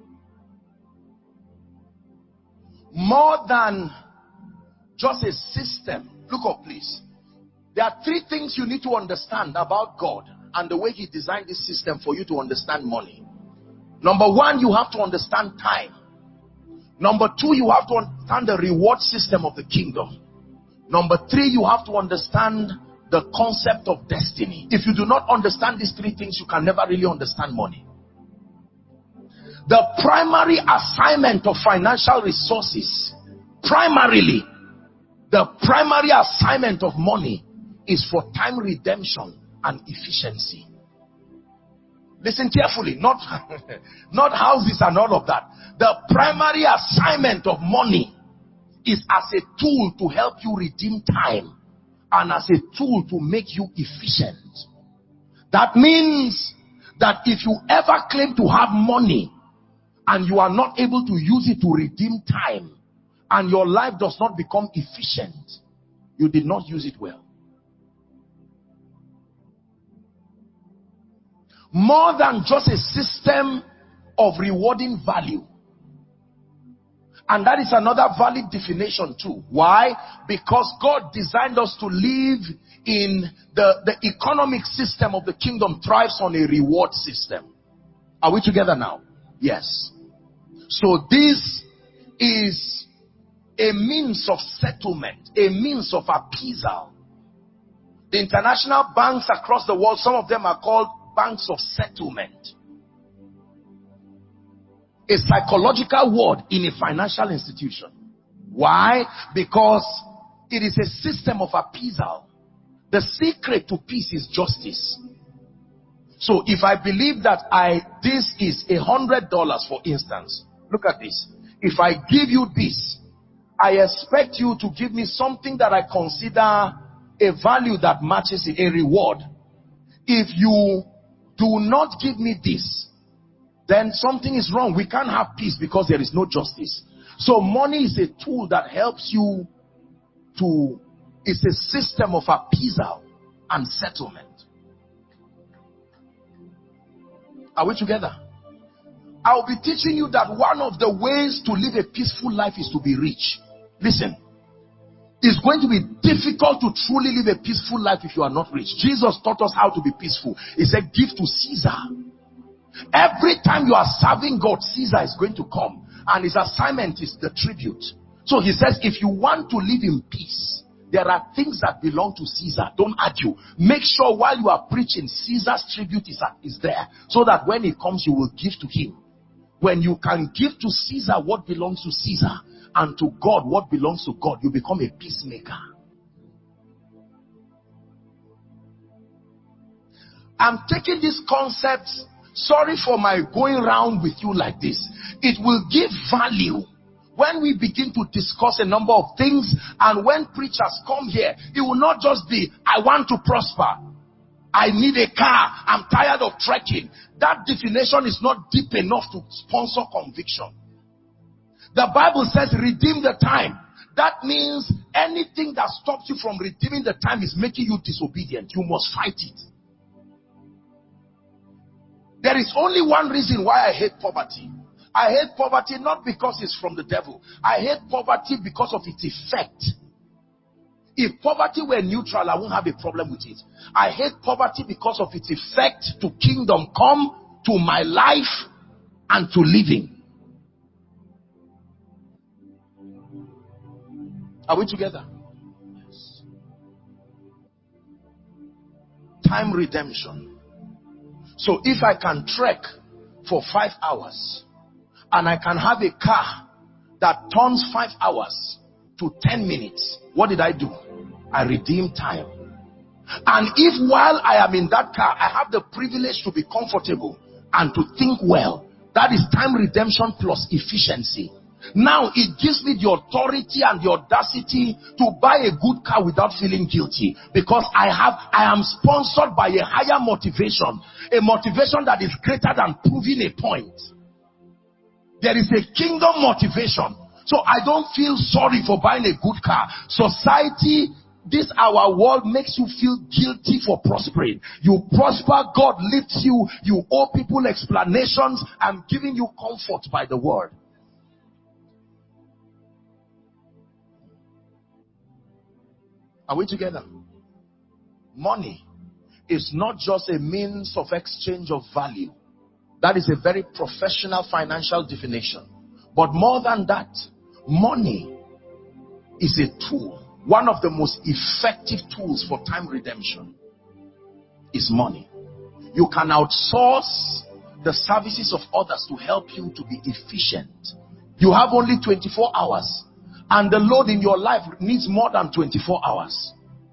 More than just a system. Look up, please. There are three things you need to understand about God and the way He designed this system for you to understand money. Number one, you have to understand time. Number two, you have to understand the reward system of the kingdom. Number three, you have to understand the concept of destiny. If you do not understand these three things, you can never really understand money. The primary assignment of financial resources, primarily, the primary assignment of money is for time redemption and efficiency. Listen carefully, not, not houses and all of that. The primary assignment of money is as a tool to help you redeem time and as a tool to make you efficient. That means that if you ever claim to have money and you are not able to use it to redeem time and your life does not become efficient, you did not use it well. More than just a system of rewarding value. And that is another valid definition too. Why? Because God designed us to live in the, the economic system of the kingdom thrives on a reward system. Are we together now? Yes. So this is a means of settlement, a means of appeasal. The international banks across the world, some of them are called banks of settlement. A psychological word in a financial institution. Why? Because it is a system of appeasal. The secret to peace is justice. So if I believe that I this is a hundred dollars, for instance, look at this. If I give you this, I expect you to give me something that I consider a value that matches it, a reward. If you do not give me this, then something is wrong. We can't have peace because there is no justice. So money is a tool that helps you to, it's a system of appeasal and settlement. Are we together? I'll be teaching you that one of the ways to live a peaceful life is to be rich. Listen, it's going to be difficult to truly live a peaceful life if you are not rich. Jesus taught us how to be peaceful. He said, give to Caesar. Every time you are serving God, Caesar is going to come, and his assignment is the tribute. So he says, if you want to live in peace, there are things that belong to Caesar. Don't argue. Make sure while you are preaching, Caesar's tribute is, is there, so that when he comes, you will give to him. When you can give to Caesar what belongs to Caesar, and to God what belongs to God, you become a peacemaker. I'm taking these concepts. Sorry for my going around with you like this. It will give value when we begin to discuss a number of things, and when preachers come here, it will not just be, I want to prosper, I need a car, I'm tired of trekking. That definition is not deep enough to sponsor conviction. The Bible says redeem the time. That means anything that stops you from redeeming the time is making you disobedient. You must fight it. There is only one reason why I hate poverty. I hate poverty not because it's from the devil. I hate poverty because of its effect. If poverty were neutral, I wouldn't have a problem with it. I hate poverty because of its effect to kingdom come, to my life, and to living. Are we together? Yes. Time redemption. So if I can trek for five hours and I can have a car that turns five hours to ten minutes, what did I do? I redeemed time. And if while I am in that car, I have the privilege to be comfortable and to think well, that is time redemption plus efficiency. Now it gives me the authority and the audacity to buy a good car without feeling guilty, because I have I am sponsored by a higher motivation, a motivation that is greater than proving a point. There is a kingdom motivation. So I don't feel sorry for buying a good car. Society this our world makes you feel guilty for prospering. You prosper, God lifts you, you owe people explanations. I'm giving you comfort by the word. Are we together? Money is not just a means of exchange of value. That is a very professional financial definition. But more than that, money is a tool. One of the most effective tools for time redemption is money. You can outsource the services of others to help you to be efficient. You have only twenty-four hours, and the load in your life needs more than twenty-four hours.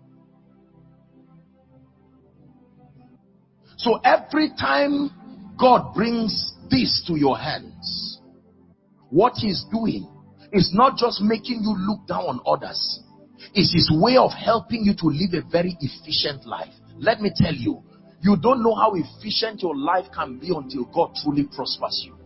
So every time God brings this to your hands, what he's doing is not just making you look down on others. It's his way of helping you to live a very efficient life. Let me tell you, you don't know how efficient your life can be until God truly prospers you.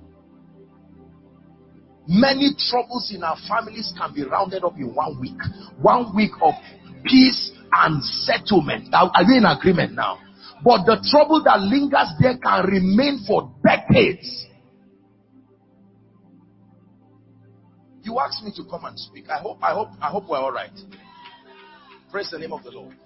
Many troubles in our families can be rounded up in one week. One week of peace and settlement. Are you in agreement now? But the trouble that lingers there can remain for decades. You asked me to come and speak. I hope, I hope, I hope we're all right. Praise the name of the Lord.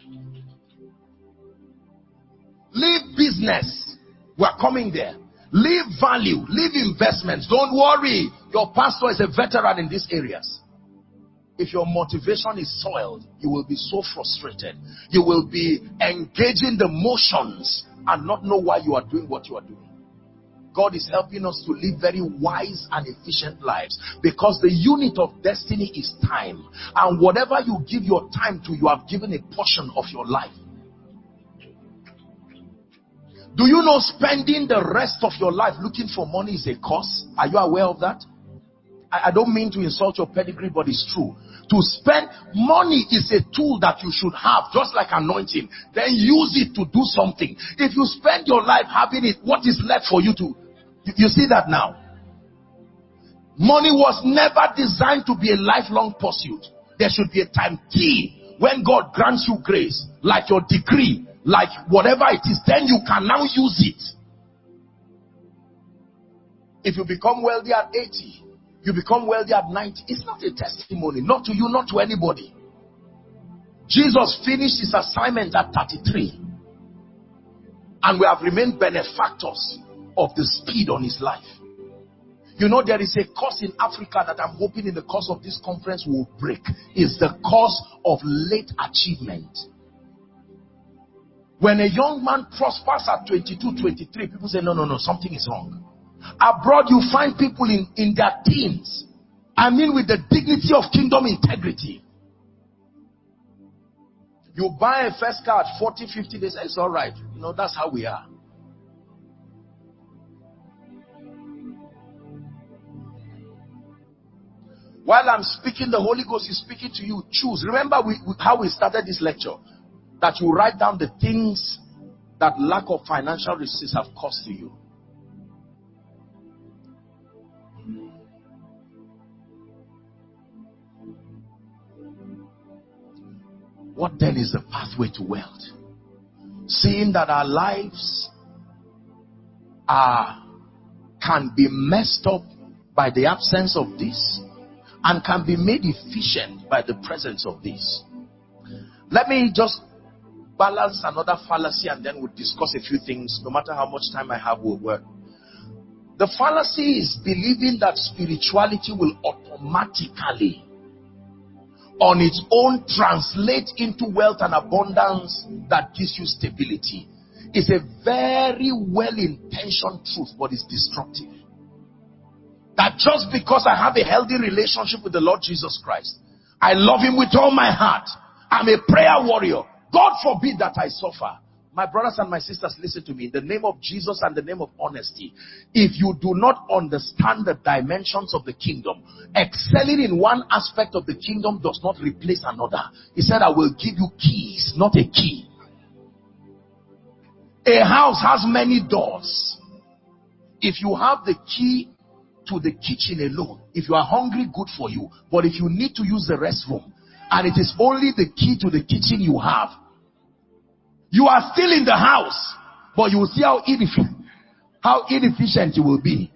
Leave business. We're coming there. Leave value. Leave investments. Don't worry. Your pastor is a veteran in these areas. If your motivation is soiled, you will be so frustrated. You will be engaging the motions and not know why you are doing what you are doing. God is helping us to live very wise and efficient lives, because the unit of destiny is time. And whatever you give your time to, you have given a portion of your life. Do you know spending the rest of your life looking for money is a curse? Are you aware of that? I, I don't mean to insult your pedigree, but it's true. To spend money is a tool that you should have, just like anointing. Then use it to do something. If you spend your life having it, what is left for you to? You, you see that now? Money was never designed to be a lifelong pursuit. There should be a time T when God grants you grace, like your degree, like whatever it is, then you can now use it. If you become wealthy at eighty, you become wealthy at ninety, it's not a testimony, not to you, not to anybody. Jesus finished his assignment at thirty-three, and we have remained benefactors of the speed on his life. You know, there is a course in Africa that I'm hoping in the course of this conference will break. It's the course of late achievement. When a young man prospers at twenty-two, twenty-three, people say, no, no, no, something is wrong. Abroad, you find people in, in their teens. I mean, with the dignity of kingdom integrity. You buy a first car at forty, fifty days, it's all right. You know, that's how we are. While I'm speaking, the Holy Ghost is speaking to you. Choose. Remember we, we, how we started this lecture. That you write down the things that lack of financial receipts have cost to you. What then is the pathway to wealth? Seeing that our lives are, can be messed up by the absence of this, and can be made efficient by the presence of this. Let me just balance another fallacy and then we'll discuss a few things. No matter how much time I have, will work. The fallacy is believing that spirituality will automatically on its own translate into wealth and abundance that gives you stability. It's a very well-intentioned truth, but it's destructive. That just because I have a healthy relationship with the Lord Jesus Christ, I love him with all my heart, I'm a prayer warrior, God forbid that I suffer. My brothers and my sisters, listen to me. In the name of Jesus and the name of honesty, if you do not understand the dimensions of the kingdom, excelling in one aspect of the kingdom does not replace another. He said, I will give you keys, not a key. A house has many doors. If you have the key to the kitchen alone, if you are hungry, good for you. But if you need to use the restroom, and it is only the key to the kitchen you have. You are still in the house, but you will see how inefficient, how inefficient you will be.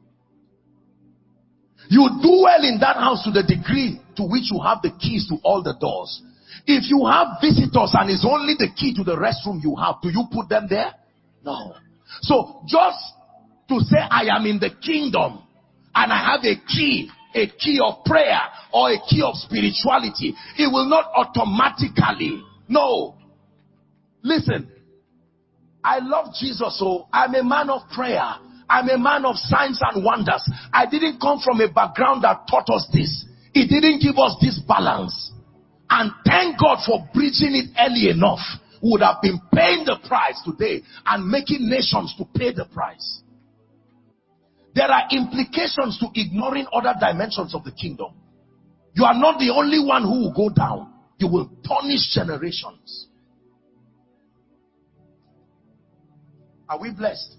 You do well in that house to the degree to which you have the keys to all the doors. If you have visitors and it's only the key to the restroom you have, do you put them there? No. So just to say I am in the kingdom and I have a key, a key of prayer or a key of spirituality, it will not automatically. No. Listen, I love Jesus, so I'm a man of prayer. I'm a man of signs and wonders. I didn't come from a background that taught us this. It didn't give us this balance. And thank God for bridging it early enough. We would have been paying the price today and making nations to pay the price. There are implications to ignoring other dimensions of the kingdom. You are not the only one who will go down. You will punish generations. Are we blessed?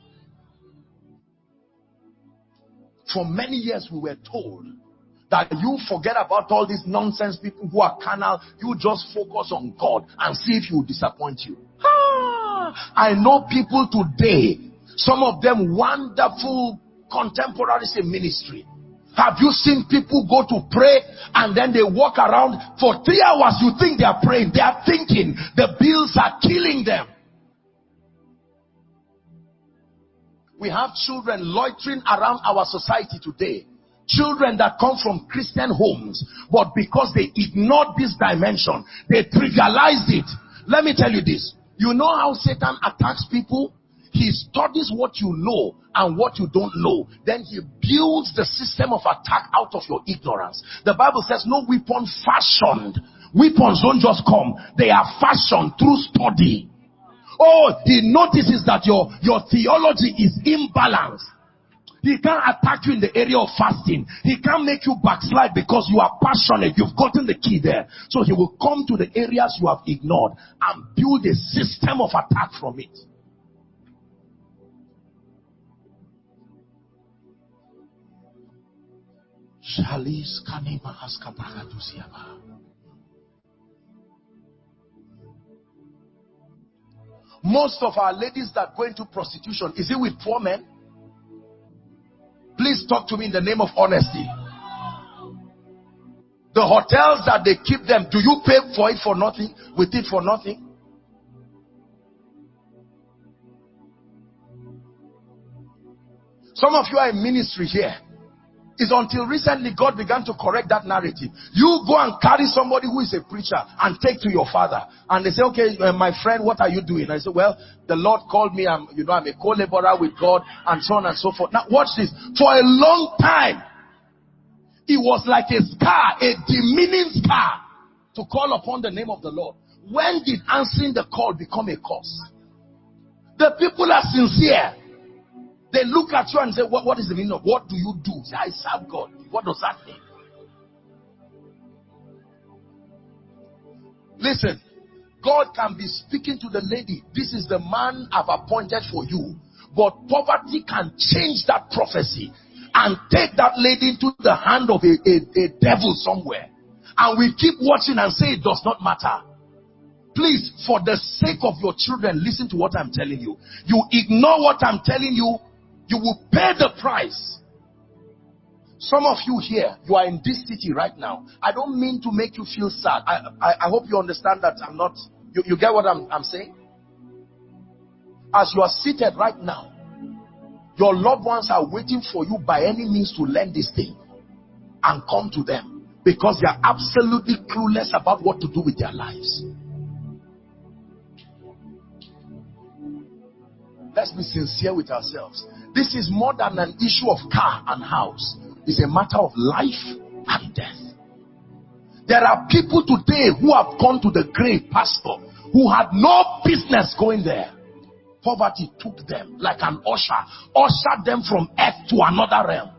For many years we were told that you forget about all these nonsense people who are carnal. You just focus on God and see if he will disappoint you. Ah, I know people today, some of them wonderful contemporaries in ministry. Have you seen people go to pray and then they walk around for three hours? You think they are praying. They are thinking. The bills are killing them. We have children loitering around our society today. Children that come from Christian homes, but because they ignored this dimension, they trivialized it. Let me tell you this. You know how Satan attacks people? He studies what you know and what you don't know. Then he builds the system of attack out of your ignorance. The Bible says no weapon fashioned. Weapons don't just come. They are fashioned through study. Oh, he notices that your, your theology is imbalanced. He can't attack you in the area of fasting. He can't make you backslide because you are passionate. You've gotten the key there. So he will come to the areas you have ignored and build a system of attack from it. Most of our ladies that go into prostitution, is it with poor men? Please talk to me in the name of honesty. The hotels that they keep them, do you pay for it for nothing? With it for nothing? Some of you are in ministry here. It's until recently God began to correct that narrative. You go and carry somebody who is a preacher and take to your father. And they say, okay, uh, my friend, what are you doing? I say, well, the Lord called me. I'm, you know, I'm a co-laborer with God and so on and so forth. Now, watch this. For a long time, it was like a scar, a demeaning scar to call upon the name of the Lord. When did answering the call become a curse? The people are sincere. They look at you and say, what, what is the meaning of what do you do? Say, I serve God. What does that mean? Listen, God can be speaking to the lady. This is the man I've appointed for you. But poverty can change that prophecy and take that lady into the hand of a, a, a devil somewhere. And we keep watching and say it does not matter. Please, for the sake of your children, listen to what I'm telling you. You ignore what I'm telling you, you will pay the price. Some of you here, you are in this city right now. I don't mean to make you feel sad. I, I, I hope you understand that I'm not... You, you get what I'm, I'm saying? As you are seated right now, your loved ones are waiting for you by any means to learn this thing and come to them, because they are absolutely clueless about what to do with their lives. Let's be sincere with ourselves. This is more than an issue of car and house. It's a matter of life and death. There are people today who have gone to the grave, pastor, who had no business going there. Poverty took them like an usher, ushered them from earth to another realm.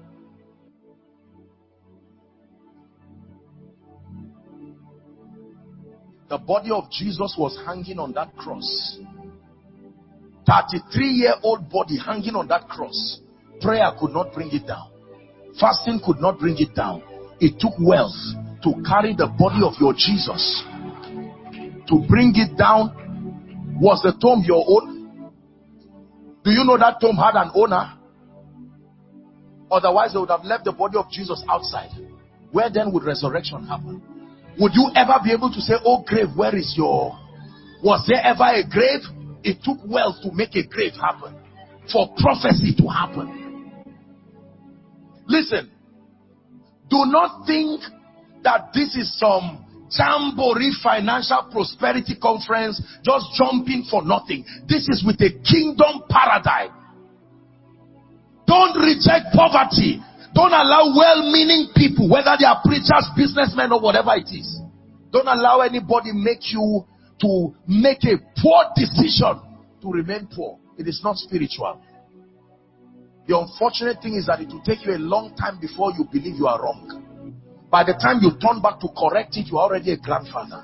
The body of Jesus was hanging on that cross. thirty-three year old body hanging on that cross. Prayer could not bring it down. Fasting could not bring it down. It took wealth. to carry the body of your Jesus, to bring it down. Was the tomb your own? Do you know that tomb had an owner? Otherwise they would have left the body of Jesus outside. Where then would resurrection happen? Would you ever be able to say, oh grave, where is your... Was there ever a grave? It took wealth to make a grave happen, for prophecy to happen. Listen, do not think that this is some jamboree financial prosperity conference, just jumping for nothing. This is with a kingdom paradigm. Don't reject poverty. Don't allow well-meaning people, whether they are preachers, businessmen, or whatever it is. Don't allow anybody make you to make a poor decision to remain poor. It is not spiritual. The unfortunate thing is that it will take you a long time before you believe you are wrong. By the time you turn back to correct it, you are already a grandfather.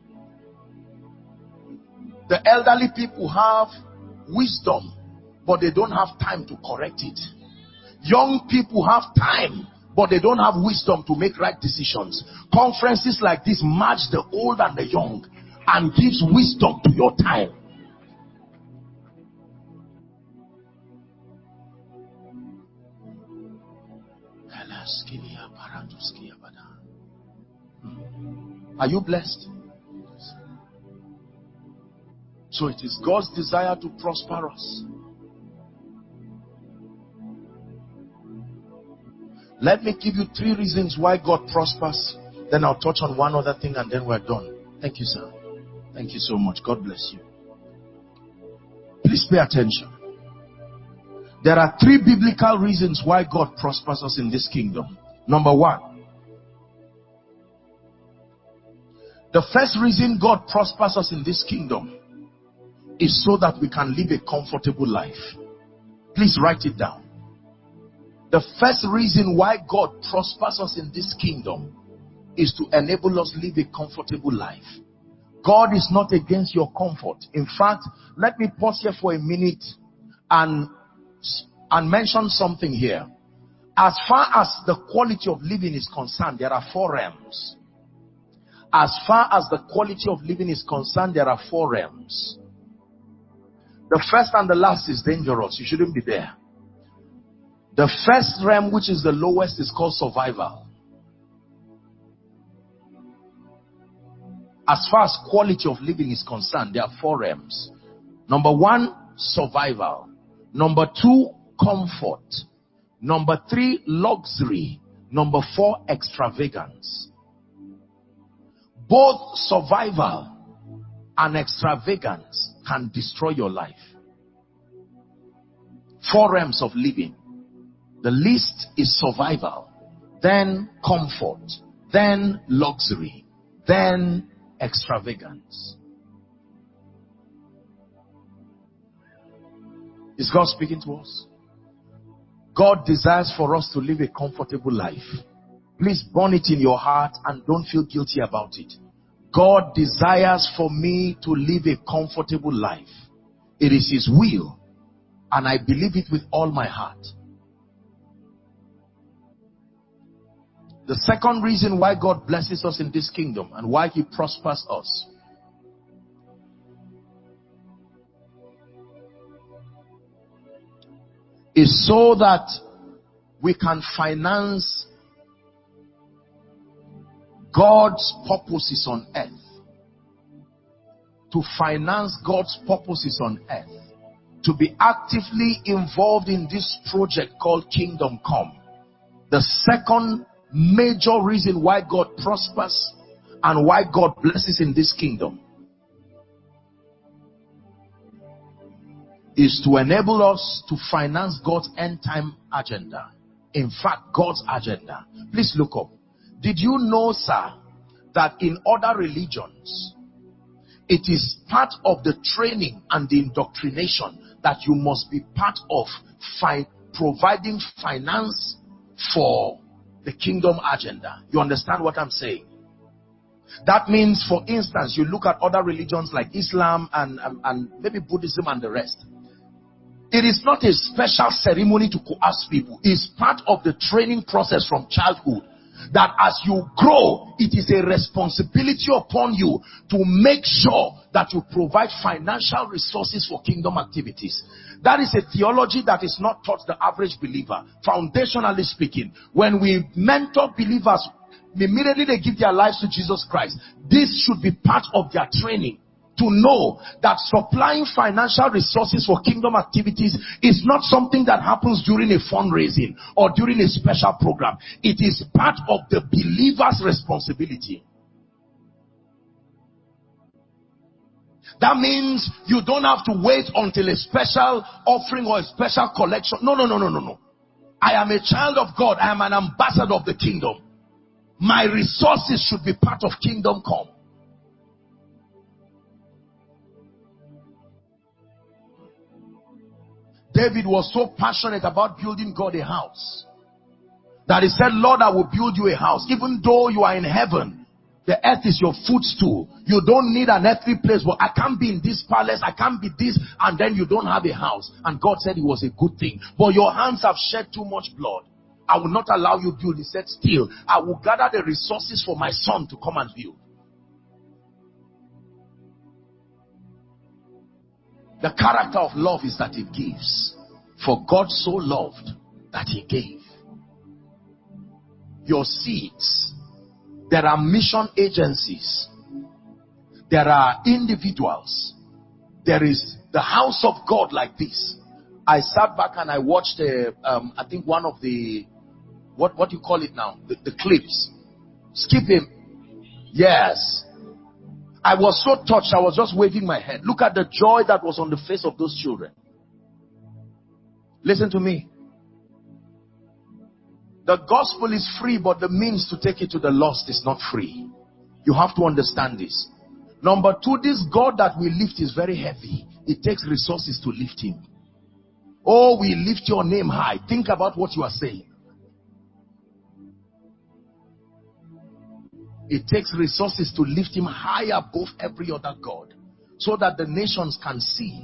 The elderly people have wisdom, but they don't have time to correct it. Young people have time, but they don't have wisdom to make right decisions. Conferences like this match the old and the young and gives wisdom to your time. Are you blessed? So it is God's desire to prosper us. Let me give you three reasons why God prospers. Then I'll touch on one other thing and then we're done. Thank you, sir. Thank you so much. God bless you. Please pay attention. There are three biblical reasons why God prospers us in this kingdom. Number one, the first reason God prospers us in this kingdom is so that we can live a comfortable life. Please write it down. The first reason why God prospers us in this kingdom is to enable us live a comfortable life. God is not against your comfort. In fact, let me pause here for a minute and, and mention something here. As far as the quality of living is concerned, there are four realms. As far as the quality of living is concerned, there are four realms. The first and the last is dangerous. You shouldn't be there. The first realm, which is the lowest, is called survival. As far as quality of living is concerned, there are four realms. Number one, survival. Number two, comfort. Number three, luxury. Number four, extravagance. Both survival and extravagance can destroy your life. Four realms of living. The least is survival, then comfort, then luxury, then extravagance. Is God speaking to us? God desires for us to live a comfortable life. Please burn it in your heart and don't feel guilty about it. God desires for me to live a comfortable life. It is His will, and I believe it with all my heart. The second reason why God blesses us in this kingdom and why He prospers us is so that we can finance God's purposes on earth. To finance God's purposes on earth. To be actively involved in this project called Kingdom Come. The second major reason why God prospers and why God blesses in this kingdom is to enable us to finance God's end time agenda. In fact, God's agenda. Please look up. Did you know, sir, that in other religions, it is part of the training and the indoctrination that you must be part of fi- providing finance for the kingdom agenda? You understand what I'm saying? That means, for instance, you look at other religions like Islam and, and, and maybe Buddhism and the rest. It is not a special ceremony to coerce people. It's part of the training process from childhood. that as you grow, it is a responsibility upon you to make sure that you provide financial resources for kingdom activities. That is a theology that is not taught the average believer. Foundationally speaking, when we mentor believers, immediately they give their lives to Jesus Christ. This should be part of their training, to know that supplying financial resources for kingdom activities is not something that happens during a fundraising or during a special program. It is part of the believer's responsibility. That means you don't have to wait until a special offering or a special collection. No, no, no, no, no, no. I am a child of God. I am an ambassador of the kingdom. My resources should be part of kingdom come. David was so passionate about building God a house that he said, Lord, I will build you a house. Even though you are in heaven, the earth is your footstool. You don't need an earthly place. But I can't be in this palace, I can't be this, and then you don't have a house. And God said it was a good thing. But your hands have shed too much blood. I will not allow you to build. He said, still, I will gather the resources for my son to come and build. The character of love is that it gives. For God so loved that he gave. Your seeds. There are mission agencies. There are individuals. There is the house of God like this. I sat back and I watched, a, um, I think one of the, what, what do you call it now? The, the clips. Skip him. Yes. I was so touched, I was just waving my hand. Look at the joy that was on the face of those children. Listen to me. The gospel is free, but the means to take it to the lost is not free. You have to understand this. Number two, this God that we lift is very heavy. It takes resources to lift him. Oh, we lift your name high. Think about what you are saying. It takes resources to lift him high above every other God, so that the nations can see.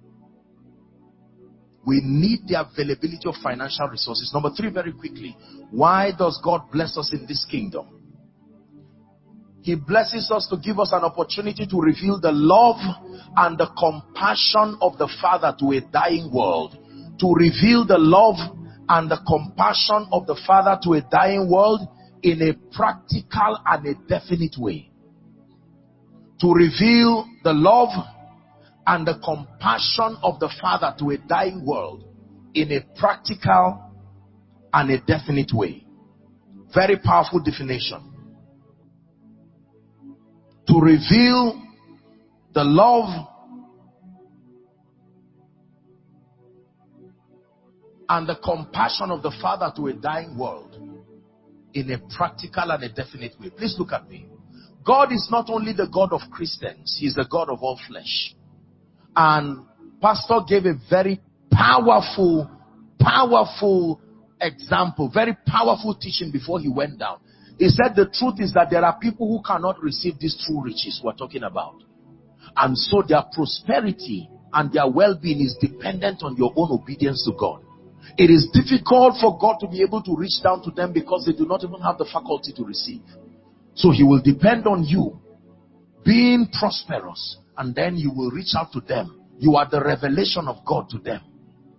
We need the availability of financial resources. Number three, very quickly. Why does God bless us in this kingdom? He blesses us to give us an opportunity to reveal the love and the compassion of the Father to a dying world. To reveal the love and the compassion of the Father to a dying world in a practical and a definite way. To reveal the love and the compassion of the Father to a dying world in a practical and a definite way. Very powerful definition. To reveal the love and the compassion of the Father to a dying world in a practical and a definite way. Please look at me. God is not only the God of Christians, he is the God of all flesh. And Pastor gave a very powerful, powerful example, very powerful teaching before he went down. He said the truth is that there are people who cannot receive these true riches we're talking about. And so their prosperity and their well-being is dependent on your own obedience to God. It is difficult for God to be able to reach down to them because they do not even have the faculty to receive. So he will depend on you being prosperous, and then you will reach out to them. You are the revelation of God to them.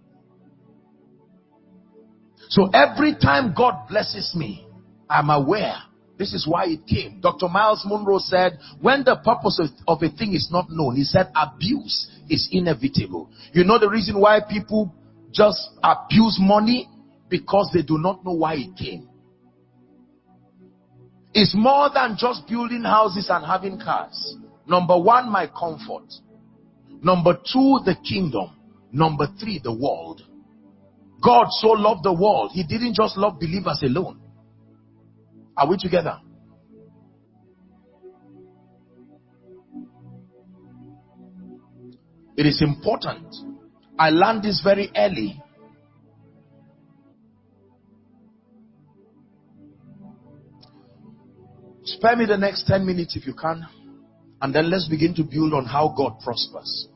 So every time God blesses me, I'm aware this is why it came. Doctor Miles Monroe said, when the purpose of, of a thing is not known, he said abuse is inevitable. You know the reason why people just abuse money? Because they do not know why it came. It's more than just building houses and having cars. Number one, my comfort. Number two, the kingdom. Number three, the world. God so loved the world. He didn't just love believers alone. Are we together? It is important. I learned this very early. Spare me the next ten minutes if you can, and then let's begin to build on how God prospers.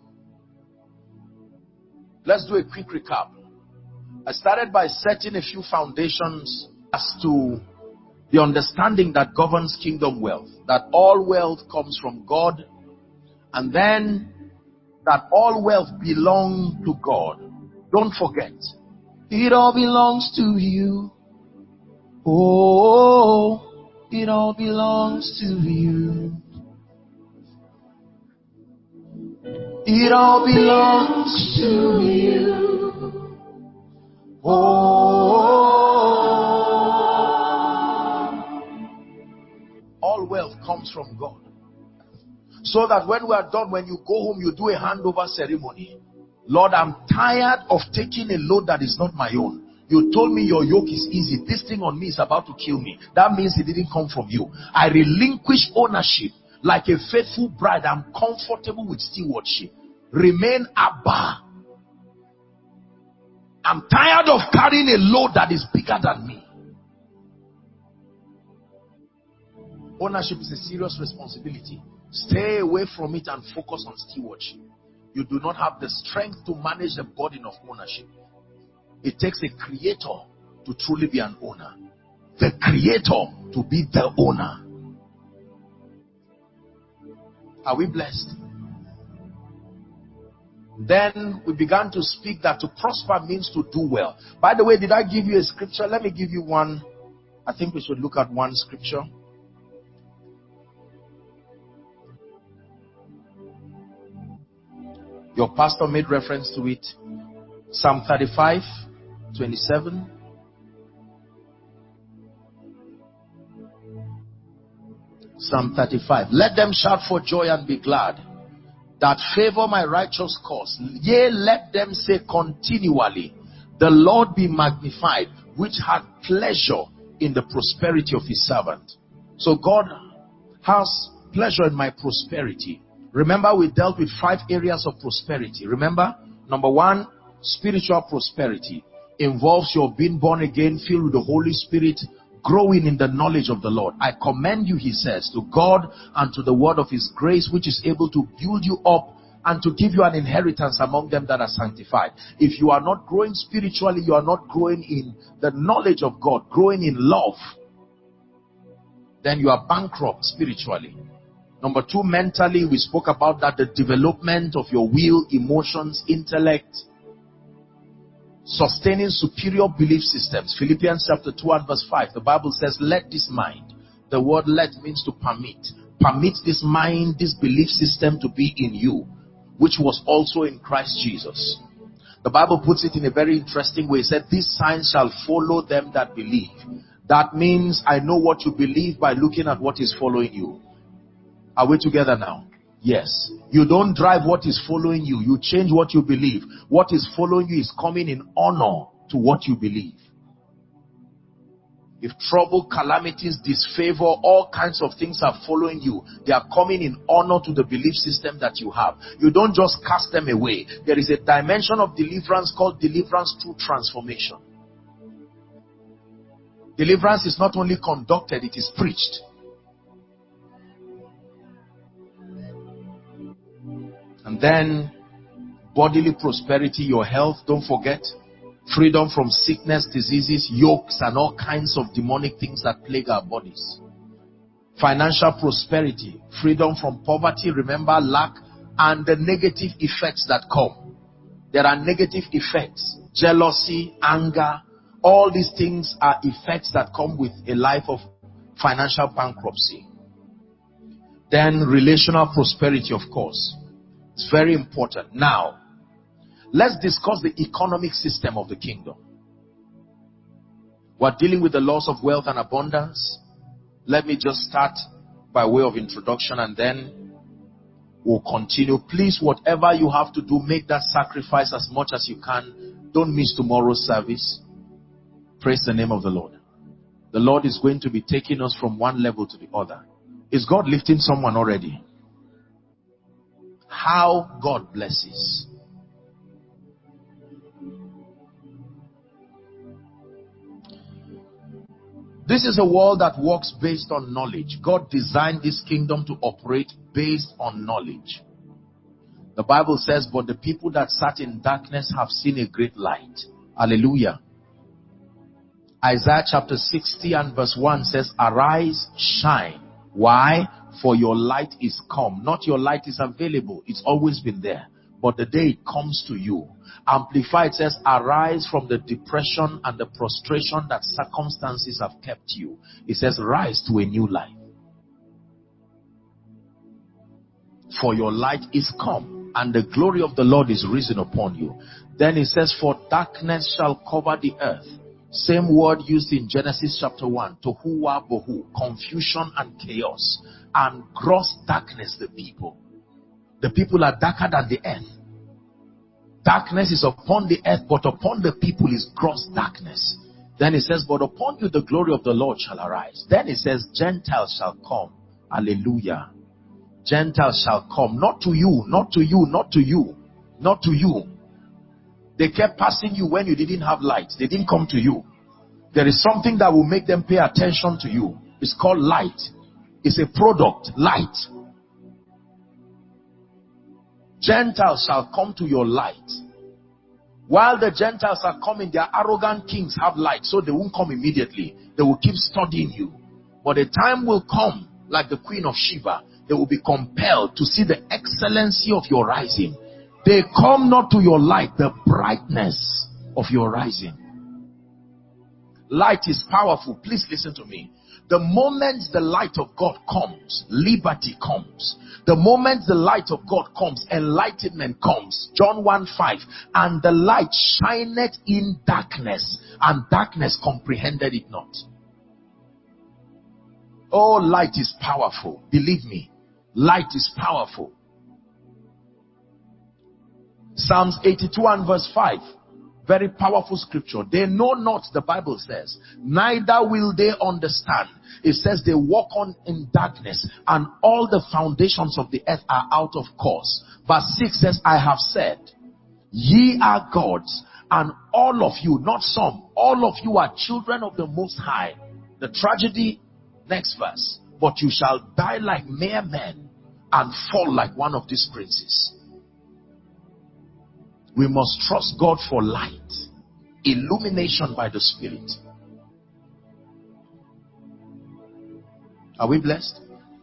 Let's do a quick recap. I started by setting a few foundations as to The understanding that governs kingdom wealth, that all wealth comes from God, and then that all wealth belongs to God. Don't forget, it all belongs to you. Oh, it all belongs to you. It all belongs to you. Oh, all wealth comes from God. So that when we are done, when you go home, you do a handover ceremony. Lord, I'm tired of taking a load that is not my own. You told me your yoke is easy. This thing on me is about to kill me. That means it didn't come from you. I relinquish ownership. Like a faithful bride, I'm comfortable with stewardship. Remain Abba. I'm tired of carrying a load that is bigger than me. Ownership is a serious responsibility. Stay away from it and focus on stewardship. You do not have the strength to manage the burden of ownership. It takes a creator to truly be an owner. The creator to be the owner. Are we blessed? Then we began to speak that to prosper means to do well. By the way, did I give you a scripture? Let me give you one. I think we should look at one scripture. Your pastor made reference to it. Psalm thirty-five, twenty-seven. Psalm thirty-five. Let them shout for joy and be glad that favor my righteous cause. Yea, let them say continually, the Lord be magnified, which had pleasure in the prosperity of his servant. So God has pleasure in my prosperity. Remember, we dealt with five areas of prosperity. Remember, number one, spiritual prosperity involves your being born again, filled with the Holy Spirit, growing in the knowledge of the Lord. I commend you, he says, to God and to the word of his grace, which is able to build you up and to give you an inheritance among them that are sanctified. If you are not growing spiritually, you are not growing in the knowledge of God, growing in love, then you are bankrupt spiritually. Number two, mentally, we spoke about that, the development of your will, emotions, intellect, sustaining superior belief systems. Philippians chapter two and verse five, the Bible says, let this mind. The word let means to permit. Permit this mind, this belief system to be in you, which was also in Christ Jesus. The Bible puts it in a very interesting way. It said, these signs shall follow them that believe. That means I know what you believe by looking at what is following you. Are we together now? Yes. You don't drive what is following you. You change what you believe. What is following you is coming in honor to what you believe. If trouble, calamities, disfavor, all kinds of things are following you, they are coming in honor to the belief system that you have. You don't just cast them away. There is a dimension of deliverance called deliverance through transformation. Deliverance is not only conducted, it is preached. And then bodily prosperity, your health, don't forget. Freedom from sickness, diseases, yokes, and all kinds of demonic things that plague our bodies. Financial prosperity, freedom from poverty, remember, lack, and the negative effects that come. There are negative effects, jealousy, anger. All these things are effects that come with a life of financial bankruptcy. Then relational prosperity, of course. It's very important. Now, let's discuss the economic system of the kingdom. We're dealing with the laws of wealth and abundance. Let me just start by way of introduction and then we'll continue. Please, whatever you have to do, make that sacrifice as much as you can. Don't miss tomorrow's service. Praise the name of the Lord. The Lord is going to be taking us from one level to the other. Is God lifting someone already? How God blesses. This is a world that works based on knowledge. God designed this kingdom to operate based on knowledge. The Bible says, but the people that sat in darkness have seen a great light. Hallelujah. Isaiah chapter sixty and verse one says, arise, shine. Why? For your light is come. Not your light is available. It's always been there. But the day it comes to you. Amplified says, arise from the depression and the prostration that circumstances have kept you. It says, rise to a new life. For your light is come, and the glory of the Lord is risen upon you. Then it says, for darkness shall cover the earth. Same word used in Genesis chapter one. Tohuwa bohu, confusion and chaos. And gross darkness the people. The people are darker than the earth. Darkness is upon the earth, but upon the people is gross darkness. Then it says, but upon you the glory of the Lord shall arise. Then it says, Gentiles shall come. Hallelujah. Gentiles shall come. Not to you, not to you, not to you, not to you. They kept passing you when you didn't have light. They didn't come to you. There is something that will make them pay attention to you. It's called light. It's a product, light. Gentiles shall come to your light. While the Gentiles are coming, their arrogant kings have light, so they won't come immediately. They will keep studying you. But a time will come, like the Queen of Sheba, they will be compelled to see the excellency of your rising. They come not to your light, the brightness of your rising. Light is powerful. Please listen to me. The moment the light of God comes, liberty comes. The moment the light of God comes, enlightenment comes. John one five. And the light shineth in darkness, and darkness comprehended it not. Oh, light is powerful. Believe me. Light is powerful. Psalms eighty-two and verse five. Very powerful scripture. They know not, the Bible says, neither will they understand. It says they walk on in darkness, and all the foundations of the earth are out of course. Verse six says, I have said, ye are gods, and all of you, not some, all of you are children of the Most High. The tragedy, next verse. But you shall die like mere men, and fall like one of these princes. We must trust God for light, illumination by the Spirit. Are we blessed?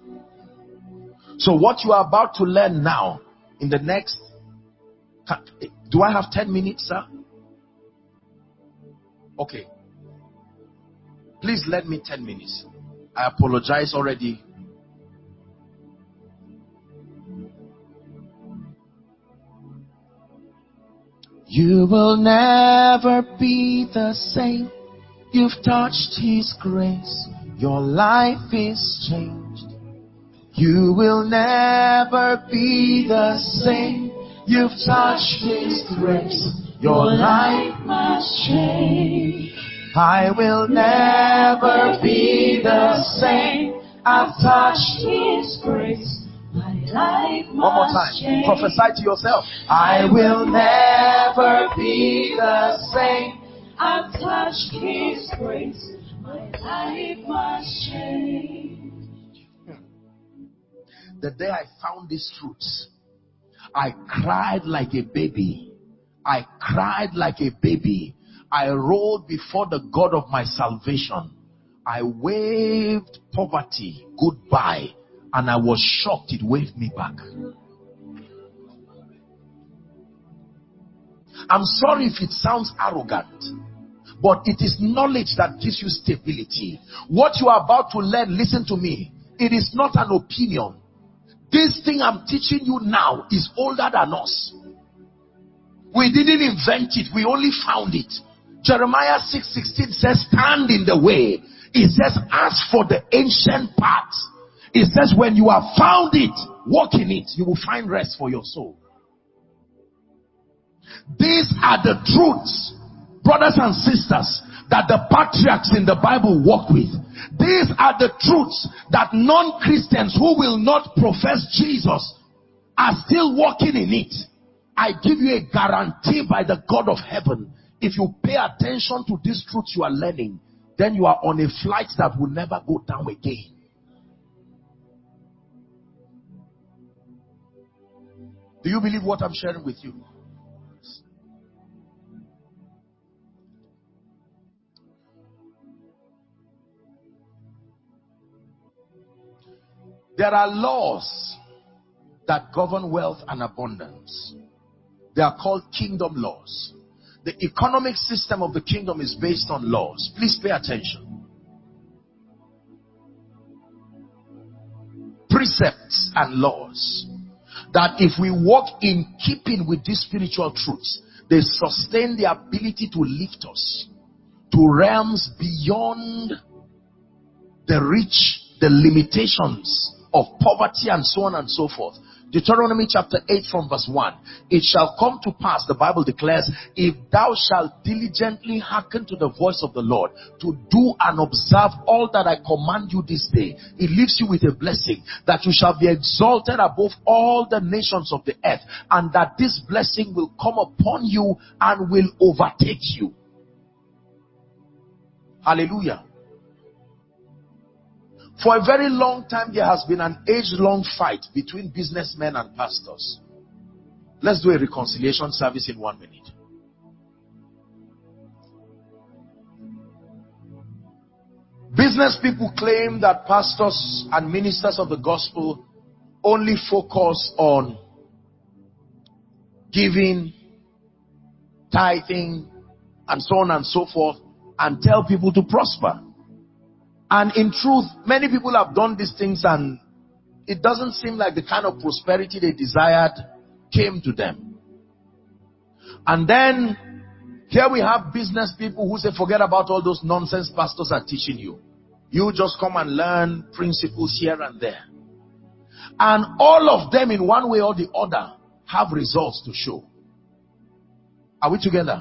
So what you are about to learn now, in the next, do I have ten minutes, sir? Okay. Please let me ten minutes. I apologize already. You will never be the same. You've touched His grace. Your life is changed. You will never be the same. You've touched His grace. Your life must change. I will never be the same. I've touched His grace. My life must One more time. Change. Prophesy to yourself. I will never be the same. I've touched His grace. My life must change. The day I found these truths, I cried like a baby. I cried like a baby. I rolled before the God of my salvation. I waved poverty goodbye, and I was shocked it waved me back. I'm sorry if it sounds arrogant, but it is knowledge that gives you stability. What you are about to learn, listen to me, it is not an opinion. This thing I'm teaching you now is older than us. We didn't invent it, we only found it. Jeremiah six sixteen says, stand in the way. It says, ask for the ancient paths. It says, when you have found it, walk in it, you will find rest for your soul. These are the truths, brothers and sisters, that the patriarchs in the Bible walk with. These are the truths that non-Christians who will not profess Jesus are still walking in it. I give you a guarantee by the God of heaven, if you pay attention to these truths you are learning, then you are on a flight that will never go down again. Do you believe what I'm sharing with you? There are laws that govern wealth and abundance. They are called kingdom laws. The economic system of the kingdom is based on laws. Please pay attention. Precepts and laws. That if we walk in keeping with these spiritual truths, they sustain the ability to lift us to realms beyond the reach, the limitations of poverty and so on and so forth. Deuteronomy chapter eight from verse one. It shall come to pass, the Bible declares, if thou shalt diligently hearken to the voice of the Lord, to do and observe all that I command you this day, it leaves you with a blessing, that you shall be exalted above all the nations of the earth, and that this blessing will come upon you and will overtake you. Hallelujah. For a very long time, there has been an age-long fight between businessmen and pastors. Let's do a reconciliation service in one minute. Business people claim that pastors and ministers of the gospel only focus on giving, tithing, and so on and so forth, and tell people to prosper. And in truth, many people have done these things and it doesn't seem like the kind of prosperity they desired came to them. And then here we have business people who say, forget about all those nonsense pastors are teaching you. You just come and learn principles here and there. And all of them in one way or the other have results to show. Are we together?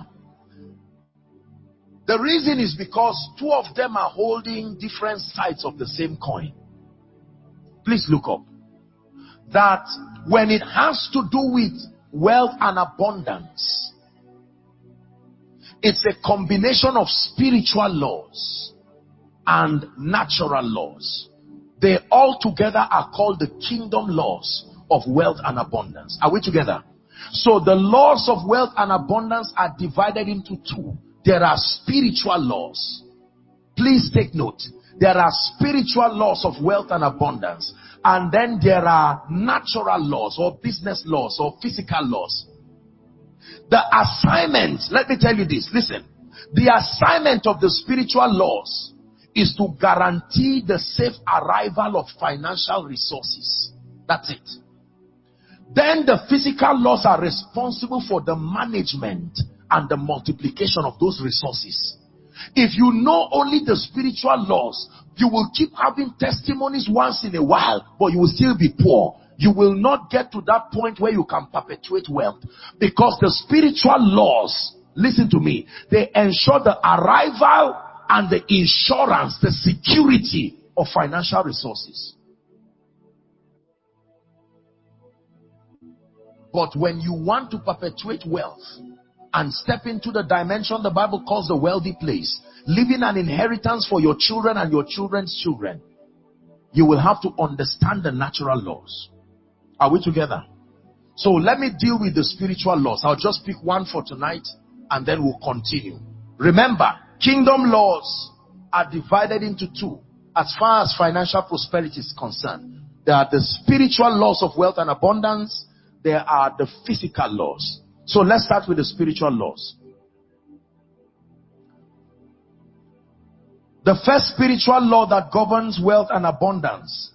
The reason is because two of them are holding different sides of the same coin. Please look up. That when it has to do with wealth and abundance, it's a combination of spiritual laws and natural laws. They all together are called the kingdom laws of wealth and abundance. Are we together? So the laws of wealth and abundance are divided into two. There are spiritual laws. Please take note. There are spiritual laws of wealth and abundance. And then there are natural laws or business laws or physical laws. The assignment, let me tell you this, listen. The assignment of the spiritual laws is to guarantee the safe arrival of financial resources. That's it. Then the physical laws are responsible for the management and the multiplication of those resources. If you know only the spiritual laws, you will keep having testimonies once in a while, but you will still be poor. You will not get to that point where you can perpetuate wealth. Because the spiritual laws, listen to me, they ensure the arrival and the insurance, the security of financial resources. But when you want to perpetuate wealth and step into the dimension the Bible calls the wealthy place, leaving an inheritance for your children and your children's children, you will have to understand the natural laws. Are we together? So let me deal with the spiritual laws. I'll just pick one for tonight and then we'll continue. Remember, kingdom laws are divided into two as far as financial prosperity is concerned. There are the spiritual laws of wealth and abundance. There are the physical laws. So let's start with the spiritual laws. The first spiritual law that governs wealth and abundance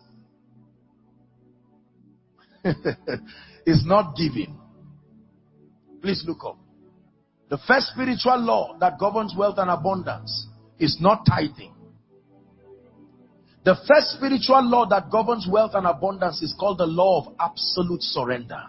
is not giving. Please look up. The first spiritual law that governs wealth and abundance is not tithing. The first spiritual law that governs wealth and abundance is called the law of absolute surrender.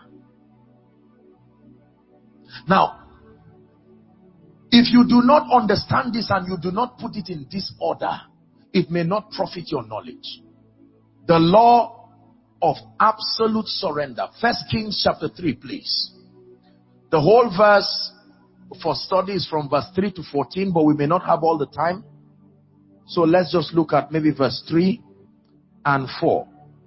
Now, if you do not understand this and you do not put it in this order, it may not profit your knowledge. The law of absolute surrender. First Kings chapter three, please. The whole verse for study is from verse three to fourteen, but we may not have all the time. So let's just look at maybe verse three and four.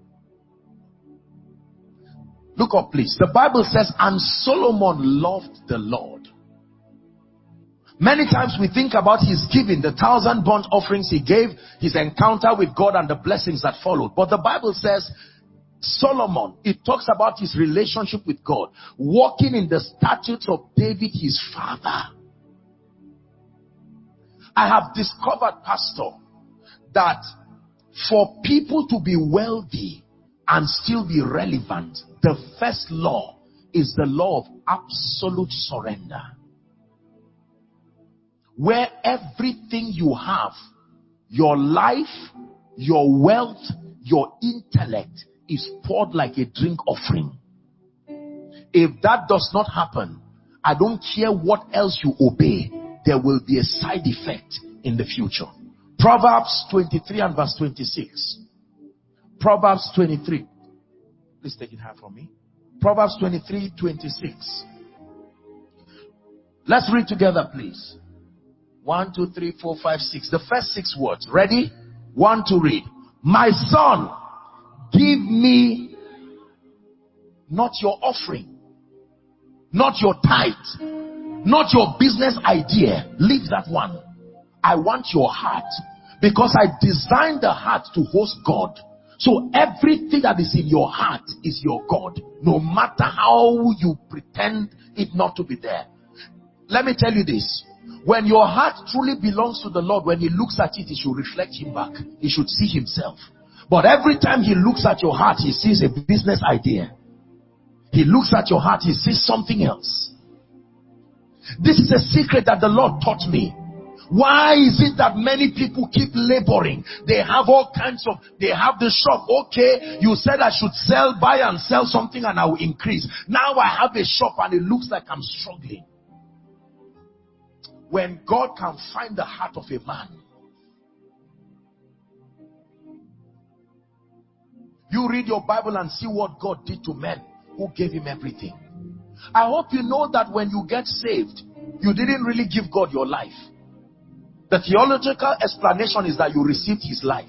Look up, please. The Bible says, and Solomon loved the Lord. Many times we think about his giving, the thousand burnt offerings he gave, his encounter with God and the blessings that followed. But the Bible says, Solomon, it talks about his relationship with God, walking in the statutes of David, his father. I have discovered, Pastor, that for people to be wealthy and still be relevant, the first law is the law of absolute surrender. Where everything you have, your life, your wealth, your intellect is poured like a drink offering. If that does not happen, I don't care what else you obey, there will be a side effect in the future. Proverbs twenty-three and verse twenty-six. Proverbs twenty-three. Please take it high for me. Proverbs twenty-three, twenty-six. Let's read together, please. One, two, three, four, five, six. The first six words. Ready? One to read. My son, give me not your offering, not your tithe, not your business idea. Leave that one. I want your heart, because I designed the heart to host God. So everything that is in your heart is your God, no matter how you pretend it not to be there. Let me tell you this. When your heart truly belongs to the Lord, when he looks at it, he should reflect him back. He should see himself. But every time he looks at your heart, he sees a business idea. He looks at your heart, he sees something else. This is a secret that the Lord taught me. Why is it that many people keep laboring? They have all kinds of, they have the shop. Okay, you said I should sell, buy and sell something and I will increase. Now I have a shop and it looks like I'm struggling. When God can find the heart of a man, you read your Bible and see what God did to men who gave him everything. I hope you know that when you get saved, you didn't really give God your life. The theological explanation is that you received his life.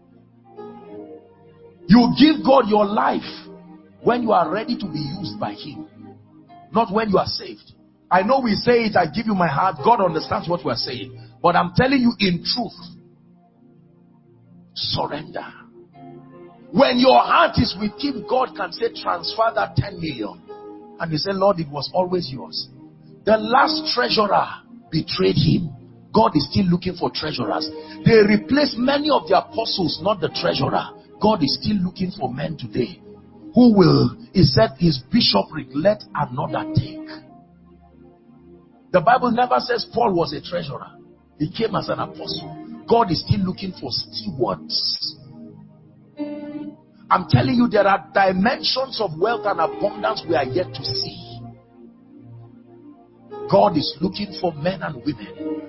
You give God your life when you are ready to be used by him, not when you are saved. I know we say it, I give you my heart. God understands what we are saying. But I'm telling you in truth, surrender. When your heart is with him, God can say, transfer that ten million. And you say, Lord, it was always yours. The last treasurer betrayed him. God is still looking for treasurers. They replaced many of the apostles, not the treasurer. God is still looking for men today who will, he said, his bishopric let another take. The Bible never says Paul was a treasurer. He came as an apostle. God is still looking for stewards. I'm telling you, there are dimensions of wealth and abundance we are yet to see. God is looking for men and women.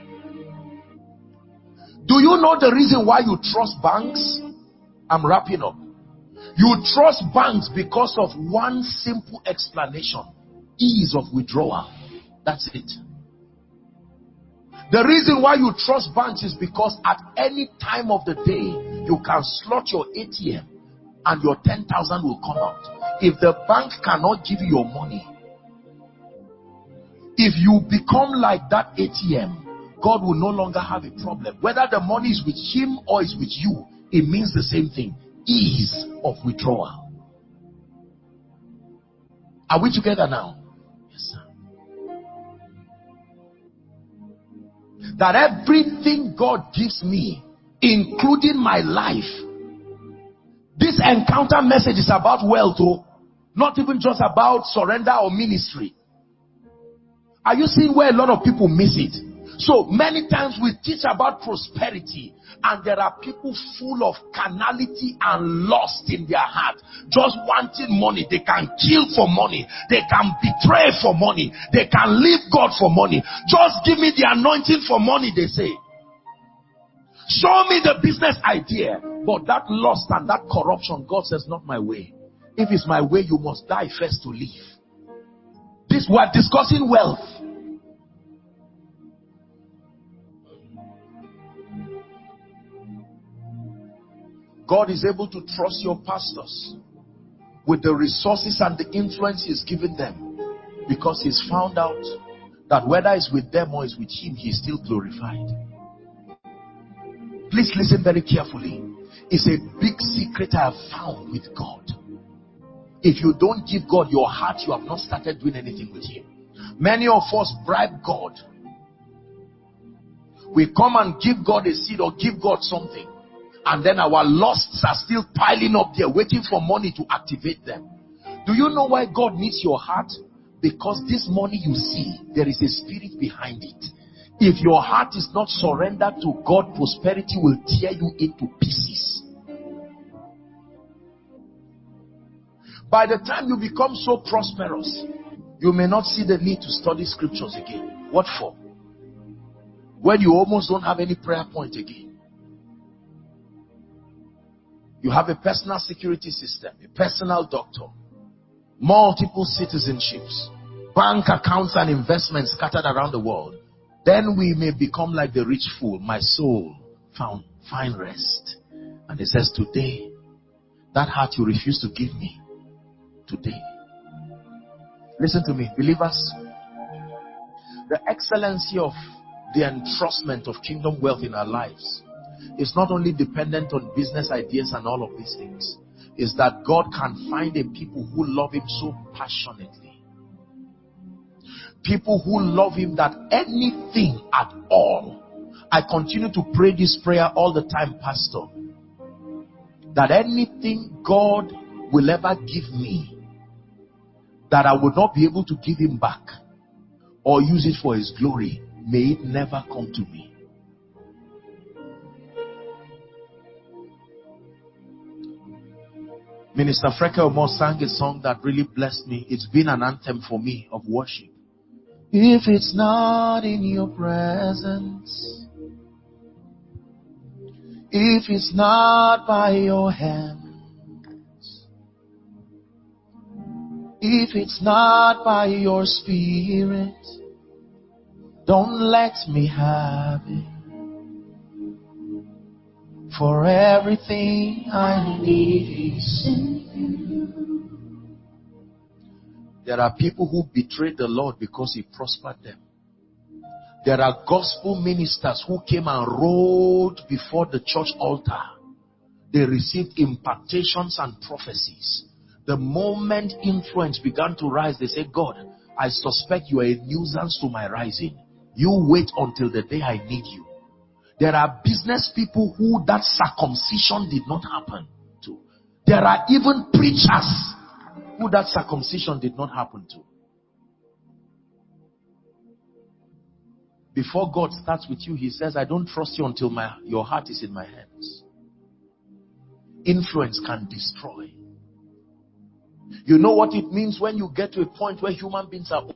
Do you know the reason why you trust banks? I'm wrapping up. You trust banks because of one simple explanation: ease of withdrawal. That's it. The reason why you trust banks is because at any time of the day, you can slot your A T M and your ten thousand will come out. If the bank cannot give you your money, if you become like that A T M, God will no longer have a problem. Whether the money is with him or is with you, it means the same thing: ease of withdrawal. Are we together now? Yes, sir. That everything God gives me, including my life, this encounter message is about wealth, oh, not even just about surrender or ministry. Are you seeing where a lot of people miss it? So many times we teach about prosperity, and there are people full of carnality and lust in their heart, just wanting money. They can kill for money, they can betray for money, they can leave God for money. Just give me the anointing for money, they say. Show me the business idea. But that lust and that corruption, God says, not my way. If it's my way, you must die first to live. This, we are discussing wealth. God is able to trust your pastors with the resources and the influence he's given them, because he's found out that whether it's with them or it's with him, he's still glorified. Please listen very carefully. It's a big secret I have found with God. If you don't give God your heart, you have not started doing anything with Him. Many of us bribe God. We come and give God a seed or give God something, and then our lusts are still piling up there, waiting for money to activate them. Do you know why God needs your heart? Because this money you see, there is a spirit behind it. If your heart is not surrendered to God, prosperity will tear you into pieces. By the time you become so prosperous, you may not see the need to study scriptures again. What for? When you almost don't have any prayer point again. You have a personal security system, a personal doctor, multiple citizenships, bank accounts and investments scattered around the world. Then we may become like the rich fool. My soul found fine rest. And he says, today, that heart you refuse to give me, today. Listen to me, believers. The excellency of the entrustment of kingdom wealth in our lives is not only dependent on business ideas and all of these things. Is that God can find a people who love Him so passionately. People who love Him that anything at all. I continue to pray this prayer all the time, Pastor. That anything God will ever give me, that I would not be able to give Him back or use it for His glory, may it never come to me. Minister Frekel Moore sang a song that really blessed me. It's been an anthem for me of worship. If it's not in your presence, if it's not by your hands, if it's not by your spirit, don't let me have it. For everything I need is in you. There are people who betrayed the Lord because He prospered them. There are gospel ministers who came and rolled before the church altar. They received impartations and prophecies. The moment influence began to rise, they said, God, I suspect you are a nuisance to my rising. You wait until the day I need you. There are business people who that circumcision did not happen to. There are even preachers who that circumcision did not happen to. Before God starts with you, He says, I don't trust you until my, your heart is in my hands. Influence can destroy. You know what it means when you get to a point where human beings are